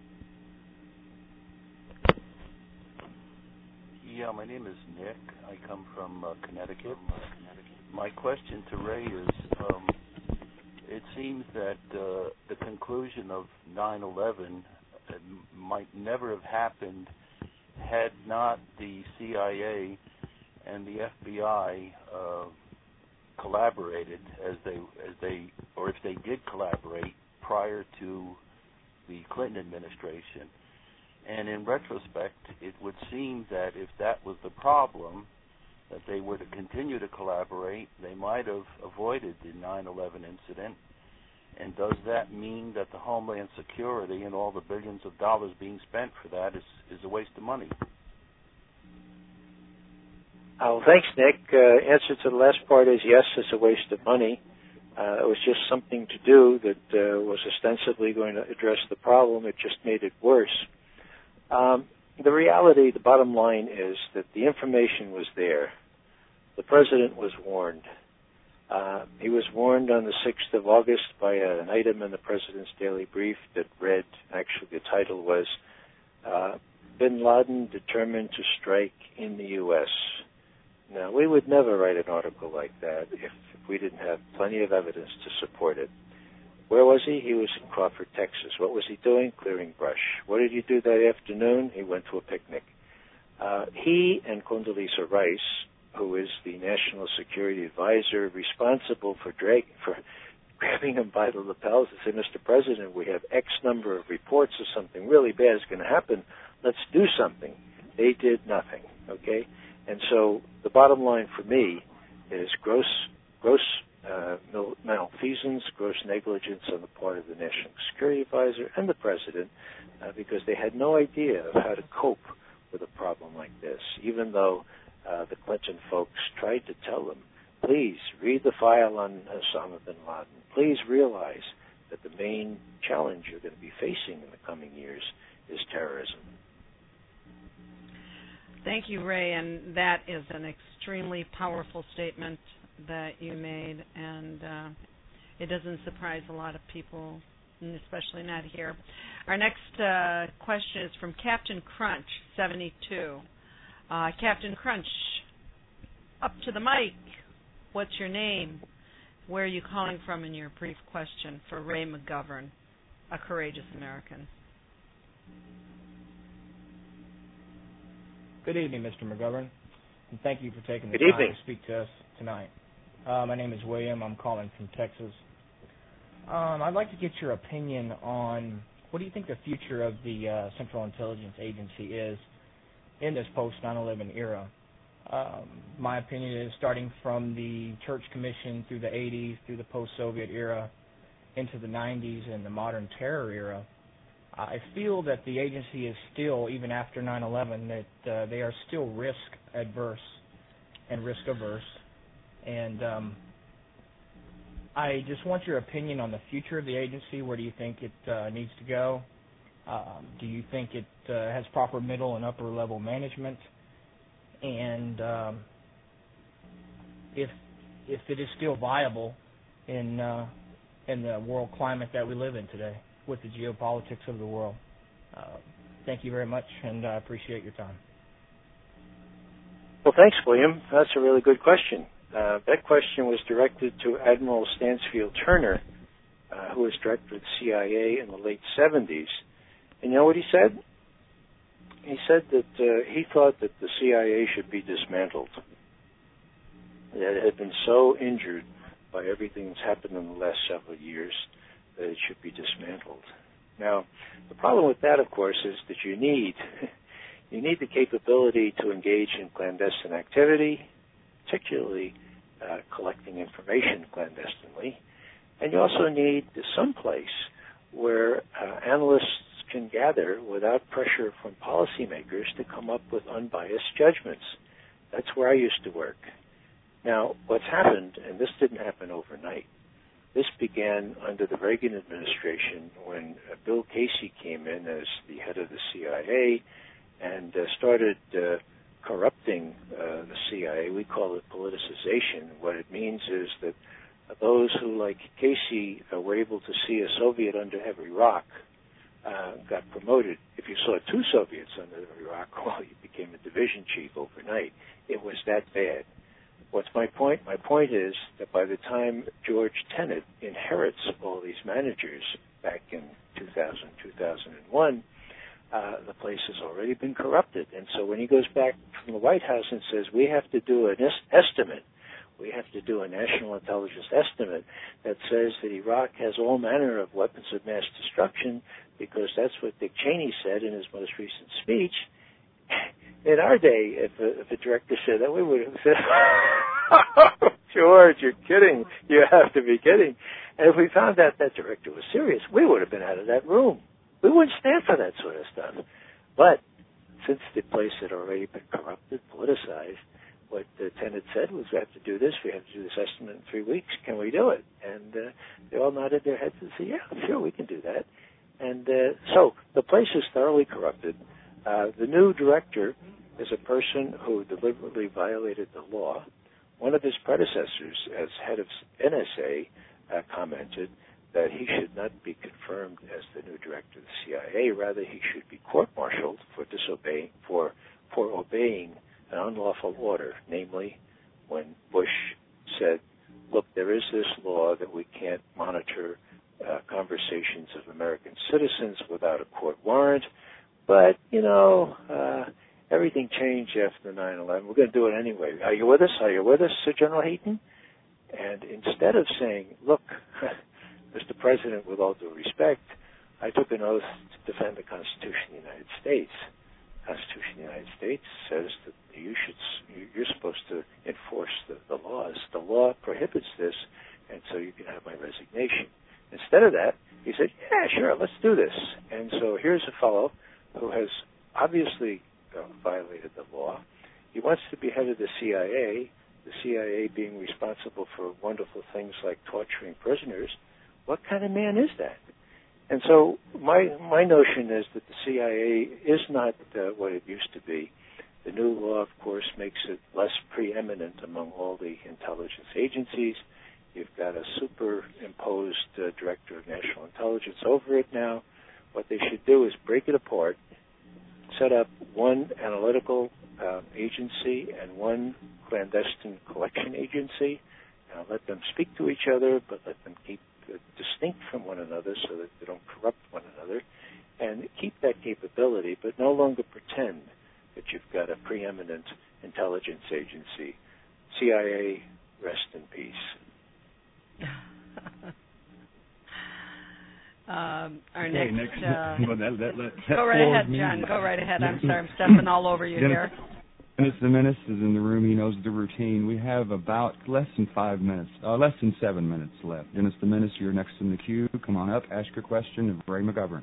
Yeah, my name is Nick. I come from uh, Connecticut. My question to Ray is, um, it seems that uh, the conclusion of nine eleven might never have happened had not the C I A and the F B I uh, collaborated as they as they or if they did collaborate prior to the Clinton administration. And in retrospect, it would seem that if that was the problem, that they were to continue to collaborate, they might have avoided the nine eleven incident. And does that mean that the Homeland Security and all the billions of dollars being spent for that is, is a waste of money? Oh, thanks, Nick. Uh, answer to the last part is yes, it's a waste of money. Uh, it was just something to do that uh, was ostensibly going to address the problem. It just made it worse. Um, the reality, the bottom line is that the information was there. The president was warned. Uh, he was warned on the sixth of August by a, an item in the President's Daily Brief that read, actually the title was, uh, Bin Laden determined to strike in the U S Now, we would never write an article like that if, if we didn't have plenty of evidence to support it. Where was he? He was in Crawford, Texas. What was he doing? Clearing brush. What did he do that afternoon? He went to a picnic. Uh, he and Condoleezza Rice, who is the National Security Advisor responsible for drag, for grabbing him by the lapels and say, Mister President, we have X number of reports of something really bad is going to happen. Let's do something. They did nothing, okay? And so the bottom line for me is gross, gross uh, malfeasance, gross negligence on the part of the National Security Advisor and the President uh, because they had no idea of how to cope with a problem like this, even though Uh, the Clinton folks tried to tell them, please read the file on Osama bin Laden. Please realize that the main challenge you're going to be facing in the coming years is terrorism. Thank you, Ray, and that is an extremely powerful statement that you made, and uh, it doesn't surprise a lot of people, especially not here. Our next uh, question is from Captain Crunch, seventy-two. Uh, Captain Crunch, up to the mic. What's your name? Where are you calling from in your brief question for Ray McGovern, a courageous American? Good evening, Mister McGovern, and thank you for taking the Good time evening. to speak to us tonight. Uh, my name is William. I'm calling from Texas. Um, I'd like to get your opinion on what do you think the future of the uh, Central Intelligence Agency is in this post nine eleven era. Um, my opinion is starting from the Church Commission through the eighties, through the post-Soviet era, into the nineties and the modern terror era, I feel that the agency is still, even after nine eleven, that uh, they are still risk-adverse and risk-averse. And um, I just want your opinion on the future of the agency. Where do you think it uh, needs to go? Um, do you think it uh, has proper middle and upper level management? And um, if if it is still viable in uh, in the world climate that we live in today, with the geopolitics of the world? Uh, thank you very much, and I appreciate your time. Well, thanks, William. That's a really good question. Uh, that question was directed to Admiral Stansfield Turner, uh, who was director of the C I A in the late seventies. And you know what he said? He said that uh, he thought that the C I A should be dismantled. That it had been so injured by everything that's happened in the last several years that it should be dismantled. Now, the problem with that, of course, is that you need you need the capability to engage in clandestine activity, particularly uh, collecting information clandestinely. And you also need some place where uh, analysts can gather without pressure from policymakers to come up with unbiased judgments. That's where I used to work. Now, what's happened, and this didn't happen overnight, this began under the Reagan administration when uh, Bill Casey came in as the head of the C I A and uh, started uh, corrupting uh, the C I A. We call it politicization. What it means is that those who, like Casey, uh, were able to see a Soviet under heavy rock uh, got promoted. If you saw two Soviets under heavy rock, well, you became a division chief overnight. It was that bad. What's my point? My point is that by the time George Tenet inherits all these managers back in two thousand, two thousand one, uh, the place has already been corrupted. And so when he goes back from the White House and says, we have to do an es- estimate, we have to do a national intelligence estimate that says that Iraq has all manner of weapons of mass destruction because that's what Dick Cheney said in his most recent speech. In our day, if a, if a director said that, we would have said, oh, George, you're kidding. You have to be kidding. And if we found out that director was serious, we would have been out of that room. We wouldn't stand for that sort of stuff. But since the place had already been corrupted, politicized, what uh, Tenet said was, we have to do this, we have to do this estimate in three weeks. Can we do it? And uh, they all nodded their heads and said, yeah, sure, we can do that. And uh, so the place is thoroughly corrupted. Uh, the new director is a person who deliberately violated the law. One of his predecessors, as head of N S A, uh, commented that he should not be confirmed as the new director of the C I A. Rather, he should be court-martialed for disobeying, for for obeying an unlawful order. Namely, when Bush said, "Look, there is this law that we can't monitor uh, conversations of American citizens without a court warrant." But, you know, uh, everything changed after nine eleven. We're going to do it anyway. Are you with us? Are you with us, Sir General Heaton? And instead of saying, look, Mister President, with all due respect, I took an oath to defend the Constitution of the United States. The Constitution of the United States says that you should, you're supposed to enforce the, the laws. The law prohibits this, and so you can have my resignation. Instead of that, he said, yeah, sure, let's do this. And so here's a fellow who has obviously uh, violated the law. He wants to be head of the C I A, the C I A being responsible for wonderful things like torturing prisoners. What kind of man is that? And so my my notion is that the C I A is not uh, what it used to be. The new law, of course, makes it less preeminent among all the intelligence agencies. You've got a superimposed uh, director of national intelligence over it now. What they should do is break it apart, set up one analytical uh, agency and one clandestine collection agency, uh, let them speak to each other, but let them keep uh, distinct from one another so that they don't corrupt one another, and keep that capability, but no longer pretend that you've got a preeminent intelligence agency. C I A, rest in peace. Um, our okay, next, next uh, well, that, that, that, that go right ahead, John. Go right ahead. I'm sorry, I'm stepping all over you Dennis, here. Dennis the Menace is in the room. He knows the routine. We have about less than five minutes, uh, less than seven minutes left. Dennis the Menace, you're next in the queue. Come on up, ask your question of Ray McGovern.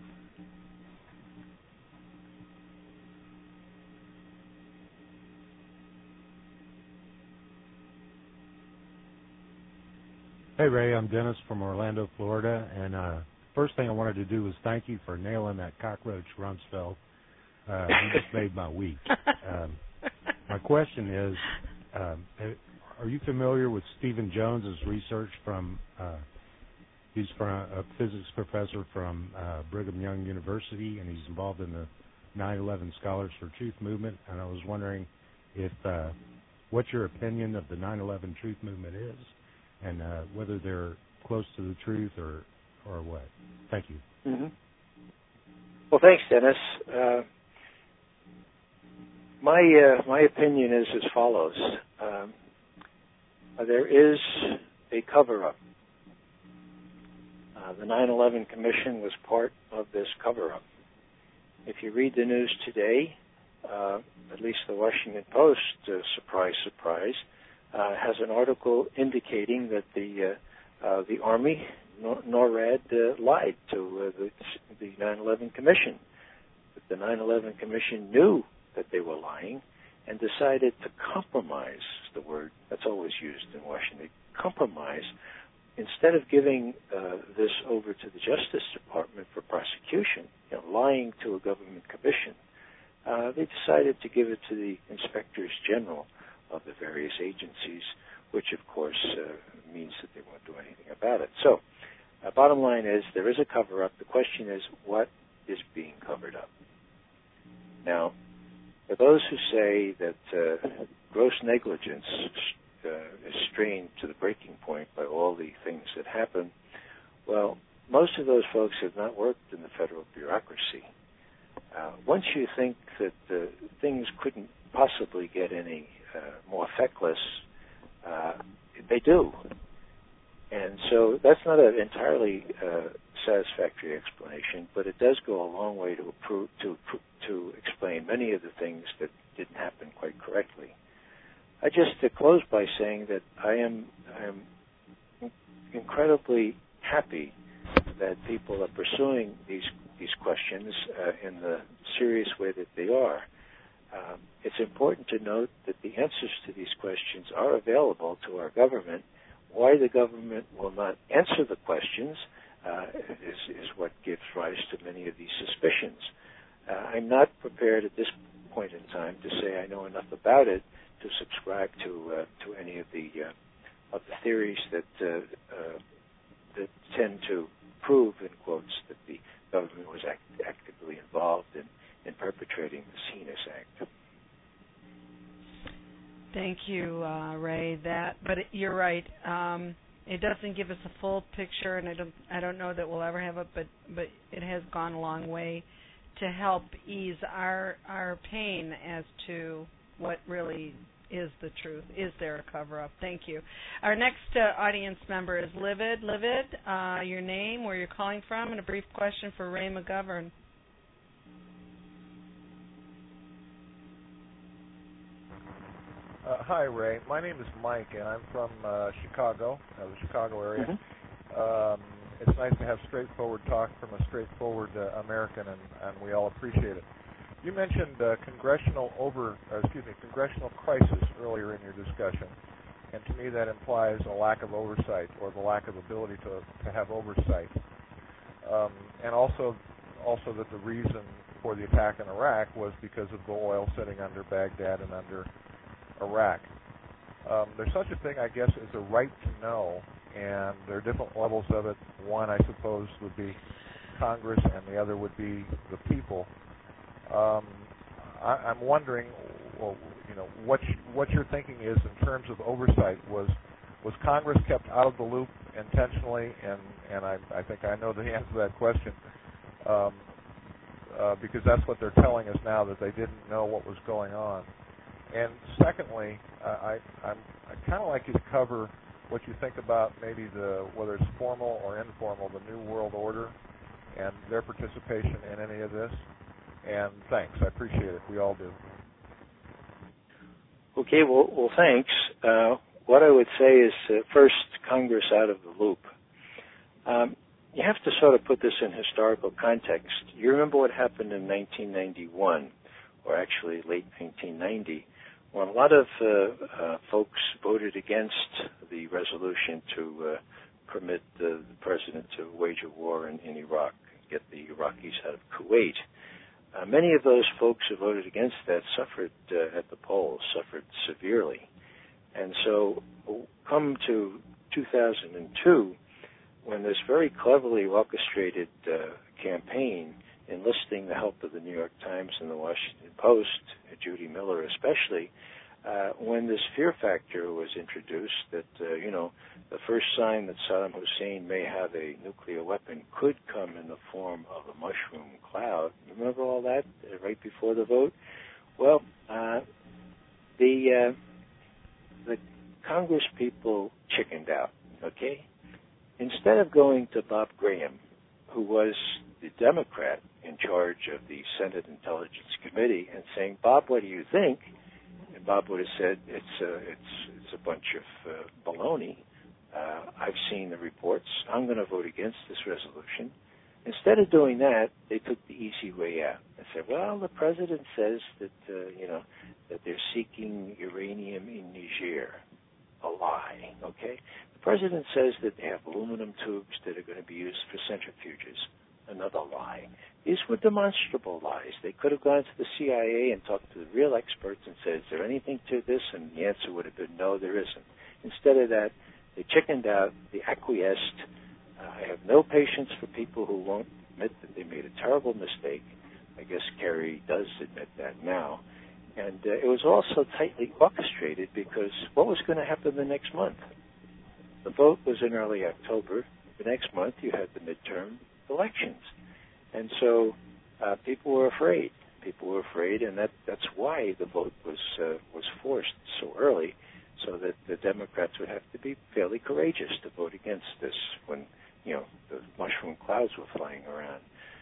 Hey, Ray, I'm Dennis from Orlando, Florida, and uh, first thing I wanted to do was thank you for nailing that cockroach Rumsfeld. Uh, you just made my week. Um, my question is, um, are you familiar with Stephen Jones's research from, uh, he's from a physics professor from uh, Brigham Young University, and he's involved in the nine eleven Scholars for Truth movement, and I was wondering if, uh, what your opinion of the nine eleven Truth movement is, and uh, whether they're close to the truth or or what. Thank you. Mm-hmm. Well, thanks, Dennis. Uh, my uh, my opinion is as follows: um, there is a cover-up. Uh, the nine eleven Commission was part of this cover-up. If you read the news today, uh, at least the Washington Post, uh, surprise, surprise, uh, has an article indicating that the uh, uh, the Army, NORAD, uh, lied to uh, the, the nine eleven Commission. But the nine eleven Commission knew that they were lying and decided to compromise, the word that's always used in Washington, compromise. Instead of giving uh, this over to the Justice Department for prosecution, you know, lying to a government commission, uh, they decided to give it to the inspectors general of the various agencies, which of course uh, means that they won't do anything about it. So, uh, bottom line is there is a cover-up. The question is, what is being covered up? Now, for those who say that uh, gross negligence uh, is strained to the breaking point by all the things that happen, well, most of those folks have not worked in the federal bureaucracy. Uh, once you think that uh, things couldn't possibly get any uh, more feckless, uh, they do. And so that's not an entirely uh, satisfactory explanation, but it does go a long way to approve, to to explain many of the things that didn't happen quite correctly. I just to close by saying that I am I am incredibly happy that people are pursuing these these questions uh, in the serious way that they are. Um, it's important to note that the answers to these questions are available to our government. Why the government will not answer the questions uh, is, is what gives rise to many of these suspicions. Uh, I'm not prepared at this point in time to say I know enough about it to subscribe to uh, to any of the uh, of the theories that uh, uh, that tend to prove, in quotes, that the government was act- actively involved in, in perpetrating this heinous act. Thank you, uh, Ray. That, but it, you're right. Um, it doesn't give us a full picture, and I don't, I don't know that we'll ever have it. But, but it has gone a long way to help ease our our pain as to what really is the truth. Is there a cover-up? Thank you. Our next uh, audience member is Livid. Livid, uh, your name, where you're calling from, and a brief question for Ray McGovern. Uh, hi, Ray. My name is Mike, and I'm from uh, Chicago, uh, the Chicago area. Mm-hmm. Um, it's nice to have straightforward talk from a straightforward uh, American, and, and we all appreciate it. You mentioned uh, congressional over, uh, excuse me, congressional crisis earlier in your discussion, and to me that implies a lack of oversight or the lack of ability to to have oversight, um, and also also that the reason for the attack in Iraq was because of the oil sitting under Baghdad and under Iraq. Um, there's such a thing, I guess, as a right to know, and there are different levels of it. One, I suppose, would be Congress, and the other would be the people. Um, I, I'm wondering, well, you know, what sh- what your thinking is in terms of oversight. Was was Congress kept out of the loop intentionally? And and I, I think I know the answer to that question, um, uh, because that's what they're telling us now, that they didn't know what was going on. And secondly, uh, I I'm, I'd kind of like you to cover what you think about maybe the whether it's formal or informal, the New World Order, and their participation in any of this. And thanks. I appreciate it. We all do. Okay, well, well thanks. Uh, what I would say is, uh, first, Congress out of the loop. Um, you have to sort of put this in historical context. You remember what happened in nineteen ninety-one, or actually late nineteen ninety, when a lot of uh, uh, folks voted against the resolution to uh, permit the, the president to wage a war in, in Iraq, get the Iraqis out of Kuwait. Uh, many of those folks who voted against that suffered uh, at the polls, suffered severely. And so come to two thousand two, when this very cleverly orchestrated uh, campaign enlisting the help of the New York Times and the Washington Post, Judy Miller especially, uh, when this fear factor was introduced that, uh, you know, the first sign that Saddam Hussein may have a nuclear weapon could come in the form of a mushroom cloud. Remember all that uh, right before the vote? Well, uh, the uh, the Congress people chickened out, okay? Instead of going to Bob Graham, who was the Democrat in charge of the Senate Intelligence Committee, and saying, Bob, what do you think? And Bob would have said it's a, it's it's a bunch of uh, baloney. Uh, I've seen the reports. I'm going to vote against this resolution. Instead of doing that, they took the easy way out and said, well, the president says that, uh, you know, that they're seeking uranium in Niger. A lie, okay? The president says that they have aluminum tubes that are going to be used for centrifuges. Another lie. These were demonstrable lies. They could have gone to the C I A and talked to the real experts and said, is there anything to this? And the answer would have been, no, there isn't. Instead of that, they chickened out, they acquiesced. Uh, I have no patience for people who won't admit that they made a terrible mistake. I guess Kerry does admit that now. And uh, it was also tightly orchestrated because what was going to happen the next month? The vote was in early October. The next month you had the midterm elections. And so uh, people were afraid. People were afraid, and that, that's why the vote was uh, was forced so early, so that the Democrats would have to be fairly courageous to vote against this when, you know, the mushroom clouds were flying around.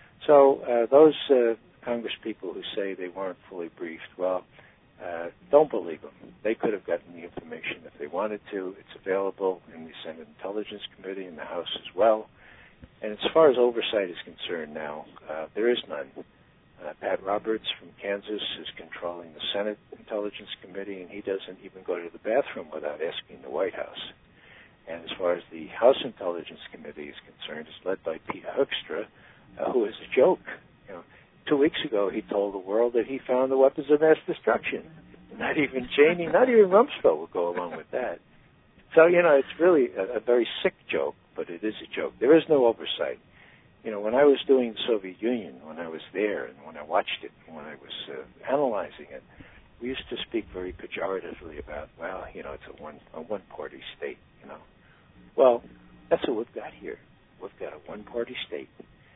So uh, those uh, Congress people who say they weren't fully briefed, well, uh, don't believe them. They could have gotten the information if they wanted to. It's available in the Senate Intelligence Committee and the House as well. And as far as oversight is concerned now, uh, there is none. Uh, Pat Roberts from Kansas is controlling the Senate Intelligence Committee, and he doesn't even go to the bathroom without asking the White House. And as far as the House Intelligence Committee is concerned, it's led by Peter Hoekstra, uh, who is a joke. You know, two weeks ago, he told the world that he found the weapons of mass destruction. Not even Cheney, not even Rumsfeld would go along with that. So, you know, it's really a, a very sick joke, but it is a joke. There is no oversight. You know, when I was doing the Soviet Union, when I was there, and when I watched it, and when I was uh, analyzing it, we used to speak very pejoratively about, well, you know, it's a one a one-party state, you know. Well, that's what we've got here. We've got a one-party state,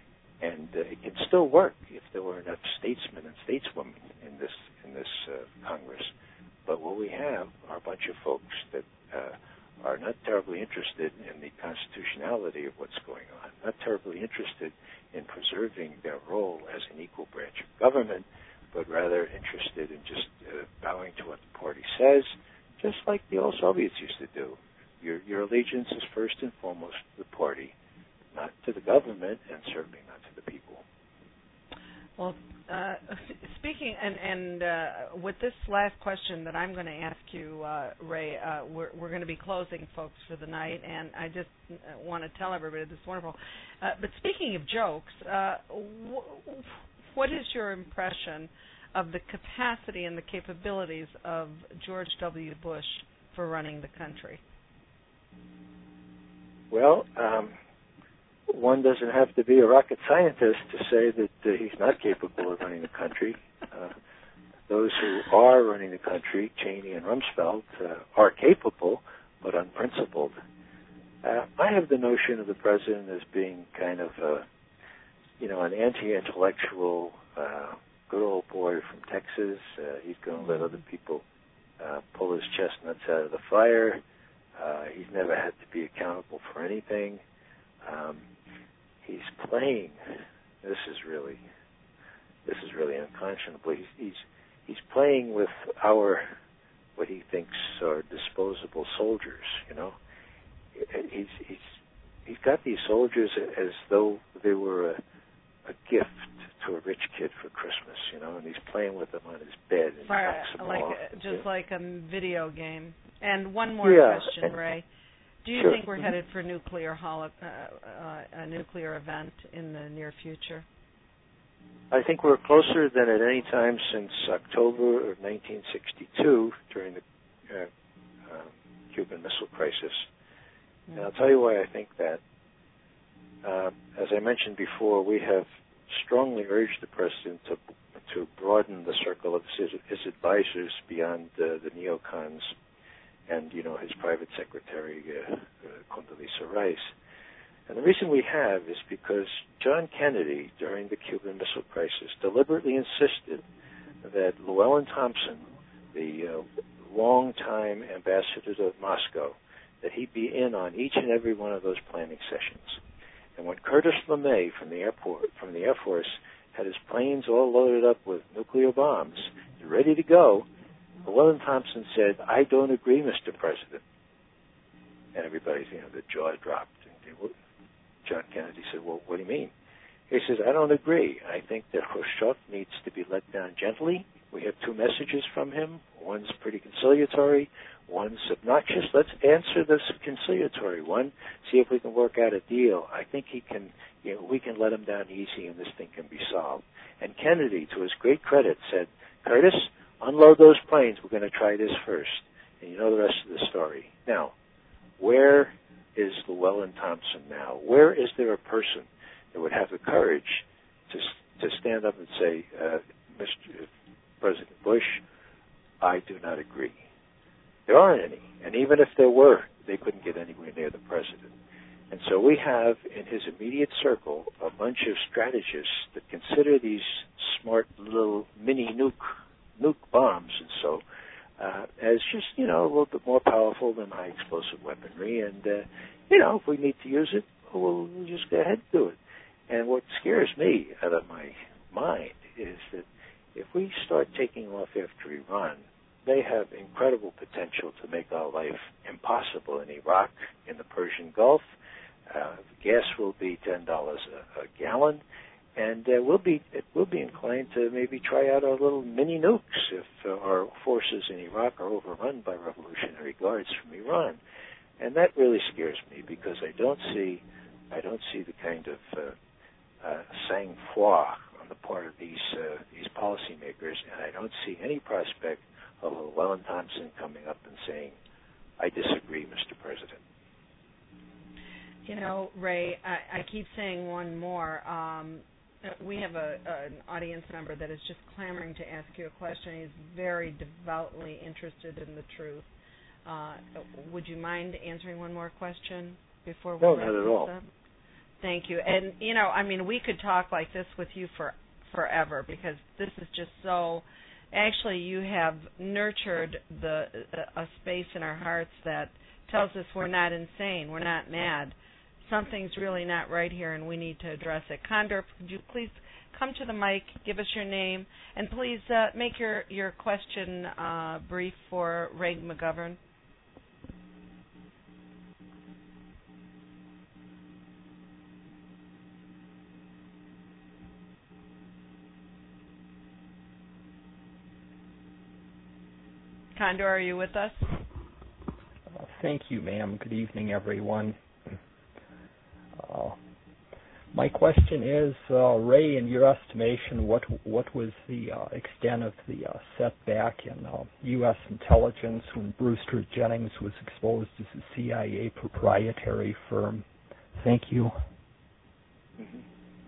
and uh, it can still work if there were enough statesmen and stateswomen in this in this uh, Congress. But what we have are a bunch of folks that uh, are not terribly interested in the constitutionality of what's going on, not terribly interested in preserving their role as an equal branch of government, but rather interested in just uh, bowing to what the party says, just like the old Soviets used to do. Your, your allegiance is first and foremost to the party, not to the government, and certainly not to the people. Well, uh, speaking, and, and uh, with this last question that I'm going to ask you, uh, Ray, uh, we're, we're going to be closing, folks, for the night, and I just want to tell everybody this is wonderful. Uh, but speaking of jokes, uh, w- what is your impression of the capacity and the capabilities of George W. Bush for running the country? Well, um, one doesn't have to be a rocket scientist to say that uh, he's not capable of running the country. Uh, those who are running the country, Cheney and Rumsfeld, uh, are capable but unprincipled. Uh, I have the notion of the president as being kind of a, you know, an anti-intellectual, uh, good old boy from Texas. Uh, he's going to let other people uh, pull his chestnuts out of the fire. Uh, he's never had to be accountable for anything. Um, he's playing. This is really, this is really unconscionable. He's, he's he's playing with our, what he thinks are disposable soldiers. You know, he's he's he's got these soldiers as though they were a, a gift to a rich kid for Christmas. You know, and he's playing with them on his bed and Fire, knocks them like off. just like a video game. And one more yeah, question, and, Ray. Do you sure. think we're headed for nuclear holo- uh, uh, a nuclear event in the near future? I think we're closer than at any time since October of nineteen sixty-two during the uh, uh, Cuban Missile Crisis. And I'll tell you why I think that. Uh, as I mentioned before, we have strongly urged the president to to broaden the circle of his, his advisors beyond uh, the neocons and, you know, his private secretary, uh, uh, Condoleezza Rice. And the reason we have is because John Kennedy, during the Cuban Missile Crisis, deliberately insisted that Llewellyn Thompson, the uh, longtime ambassador to Moscow, that he be in on each and every one of those planning sessions. And when Curtis LeMay from the airport, from the Air Force, had his planes all loaded up with nuclear bombs, ready to go, Llewellyn Thompson said, "I don't agree, Mister President." And everybody's, you know, the jaw dropped. And John Kennedy said, "Well, what do you mean?" He says, "I don't agree. I think that Khrushchev needs to be let down gently. We have two messages from him. One's pretty conciliatory. One's obnoxious. Let's answer this conciliatory one, see if we can work out a deal. I think he can, you know, we can let him down easy and this thing can be solved." And Kennedy, to his great credit, said, "Curtis, unload those planes. We're going to try this first." And you know the rest of the story. Now, where is Llewellyn Thompson now? Where is there a person that would have the courage to to stand up and say, uh, Mister President Bush, I do not agree? There aren't any. And even if there were, they couldn't get anywhere near the president. And so we have in his immediate circle a bunch of strategists that consider these smart little mini nuke nuke bombs and so uh, as just, you know, a little bit more powerful than high explosive weaponry. And, uh, you know, if we need to use it, we'll, we'll just go ahead and do it. And what scares me out of my mind is that if we start taking off after Iran, they have incredible potential to make our life impossible in Iraq, in the Persian Gulf. Uh, gas will be ten dollars a, a gallon, and uh, we'll be we'll be inclined to maybe try out our little mini nukes if uh, our forces in Iraq are overrun by Revolutionary Guards from Iran, and that really scares me because I don't see I don't see the kind of uh, uh, sang-froid on the part of these uh, these policymakers, and I don't see any prospect of Llewellyn Thompson coming up and saying, "I disagree, Mister President." You know, Ray, I, I keep saying one more. Um, we have a, an audience member that is just clamoring to ask you a question. He's very devoutly interested in the truth. Uh, would you mind answering one more question before we no, wrap not at this all. up? Thank you. And, you know, I mean, we could talk like this with you for forever because this is just so... Actually, you have nurtured the a space in our hearts that tells us we're not insane, we're not mad. Something's really not right here, and we need to address it. Condor, could you please come to the mic, give us your name, and please uh, make your, your question uh, brief for Ray McGovern. Condor, are you with us? Uh, thank you, ma'am. Good evening, everyone. Uh, my question is, uh, Ray, in your estimation, what what was the uh, extent of the uh, setback in uh, U S intelligence when Brewster Jennings was exposed as a C I A proprietary firm? Thank you. Mm-hmm.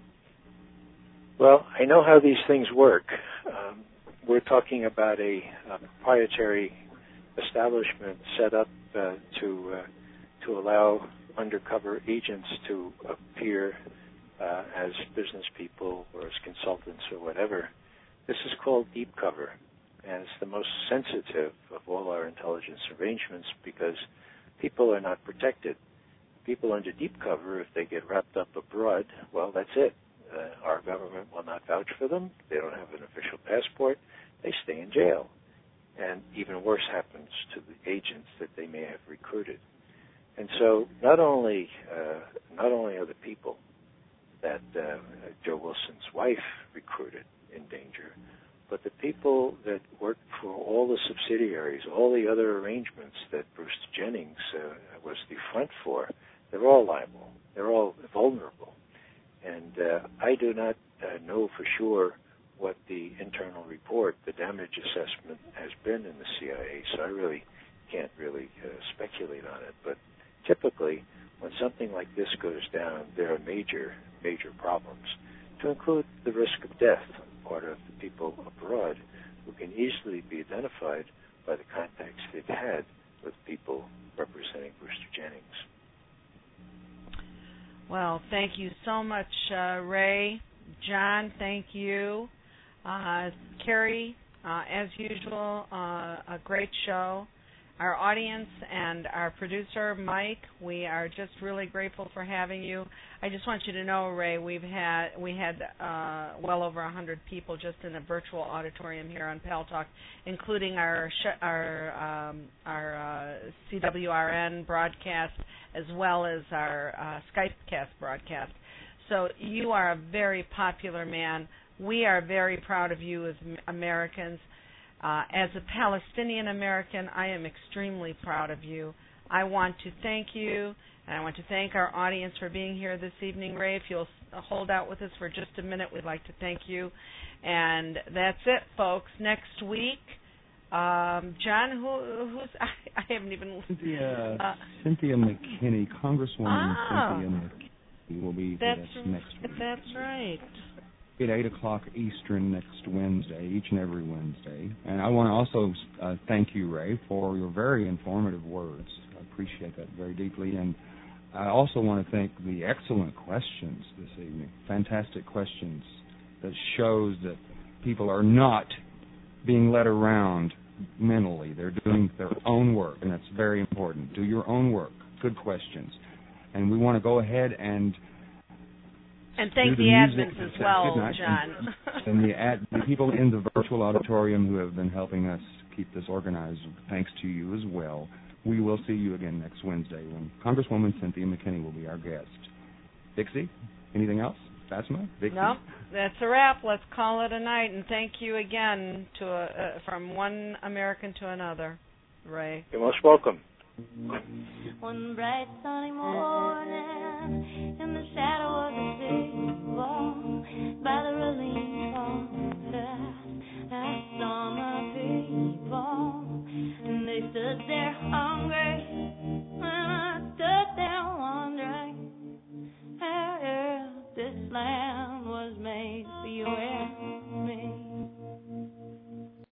Well, I know how these things work. Um, we're talking about a, a proprietary establishment set up uh, to uh, to allow undercover agents to appear uh, as business people or as consultants or whatever. This is called deep cover, and it's the most sensitive of all our intelligence arrangements because people are not protected. People under deep cover, if they get wrapped up abroad, well, that's it. Uh, our government will not vouch for them. They don't have an official passport. They stay in jail. And even worse happens to the agents that they may have recruited. And so not only uh, not only are the people that uh, Joe Wilson's wife recruited in danger, but the people that worked for all the subsidiaries, all the other arrangements that Bruce Jennings uh, was the front for, they're all liable. They're all vulnerable. And uh, I do not uh, know for sure what the internal report, the damage assessment, has been in the C I A, so I really can't really uh, speculate on it. But typically, when something like this goes down, there are major, major problems, to include the risk of death on the part of the people abroad who can easily be identified by the contacts they've had with people representing Brewster Jennings. Well, thank you so much, uh, Ray. John, thank you. Uh, Carrie, uh, as usual, uh, a great show. our audience and our producer, Mike. We are just really grateful for having you. I just want you to know, Ray, we've had we had uh, well over one hundred people just in a virtual auditorium here on Pal Talk, including our sh- our um, our uh, C W R N broadcast as well as our uh, Skypecast broadcast. So you are a very popular man. We are very proud of you as Americans. Uh, as a Palestinian American, I am extremely proud of you. I want to thank you, and I want to thank our audience for being here this evening. Ray, if you'll hold out with us for just a minute, we'd like to thank you. And that's it, folks. Next week, um, John, who, who's I, I haven't even Cynthia uh, Cynthia McKinney, Congresswoman ah, Cynthia McKinney will be that's, with us next week. That's right. At eight o'clock Eastern next Wednesday, each and every Wednesday. And I want to also uh, thank you, Ray, for your very informative words. I appreciate that very deeply. And I also want to thank the excellent questions this evening, fantastic questions that shows that people are not being led around mentally. They're doing their own work, and that's very important. Do your own work. Good questions. And we want to go ahead and And thank the, the music admins as well, John. John. And the, ad, the people in the virtual auditorium who have been helping us keep this organized, thanks to you as well. We will see you again next Wednesday when Congresswoman Cynthia McKinney will be our guest. Dixie, anything else? Fatima? Dixie? No, that's a wrap. Let's call it a night. And thank you again to a, uh, from one American to another, Ray. You're most welcome. One bright sunny morning, in the shadow of the table, by the rolling pond, I saw my people, and they stood there hungry, and I stood there wondering, how this land was made for you.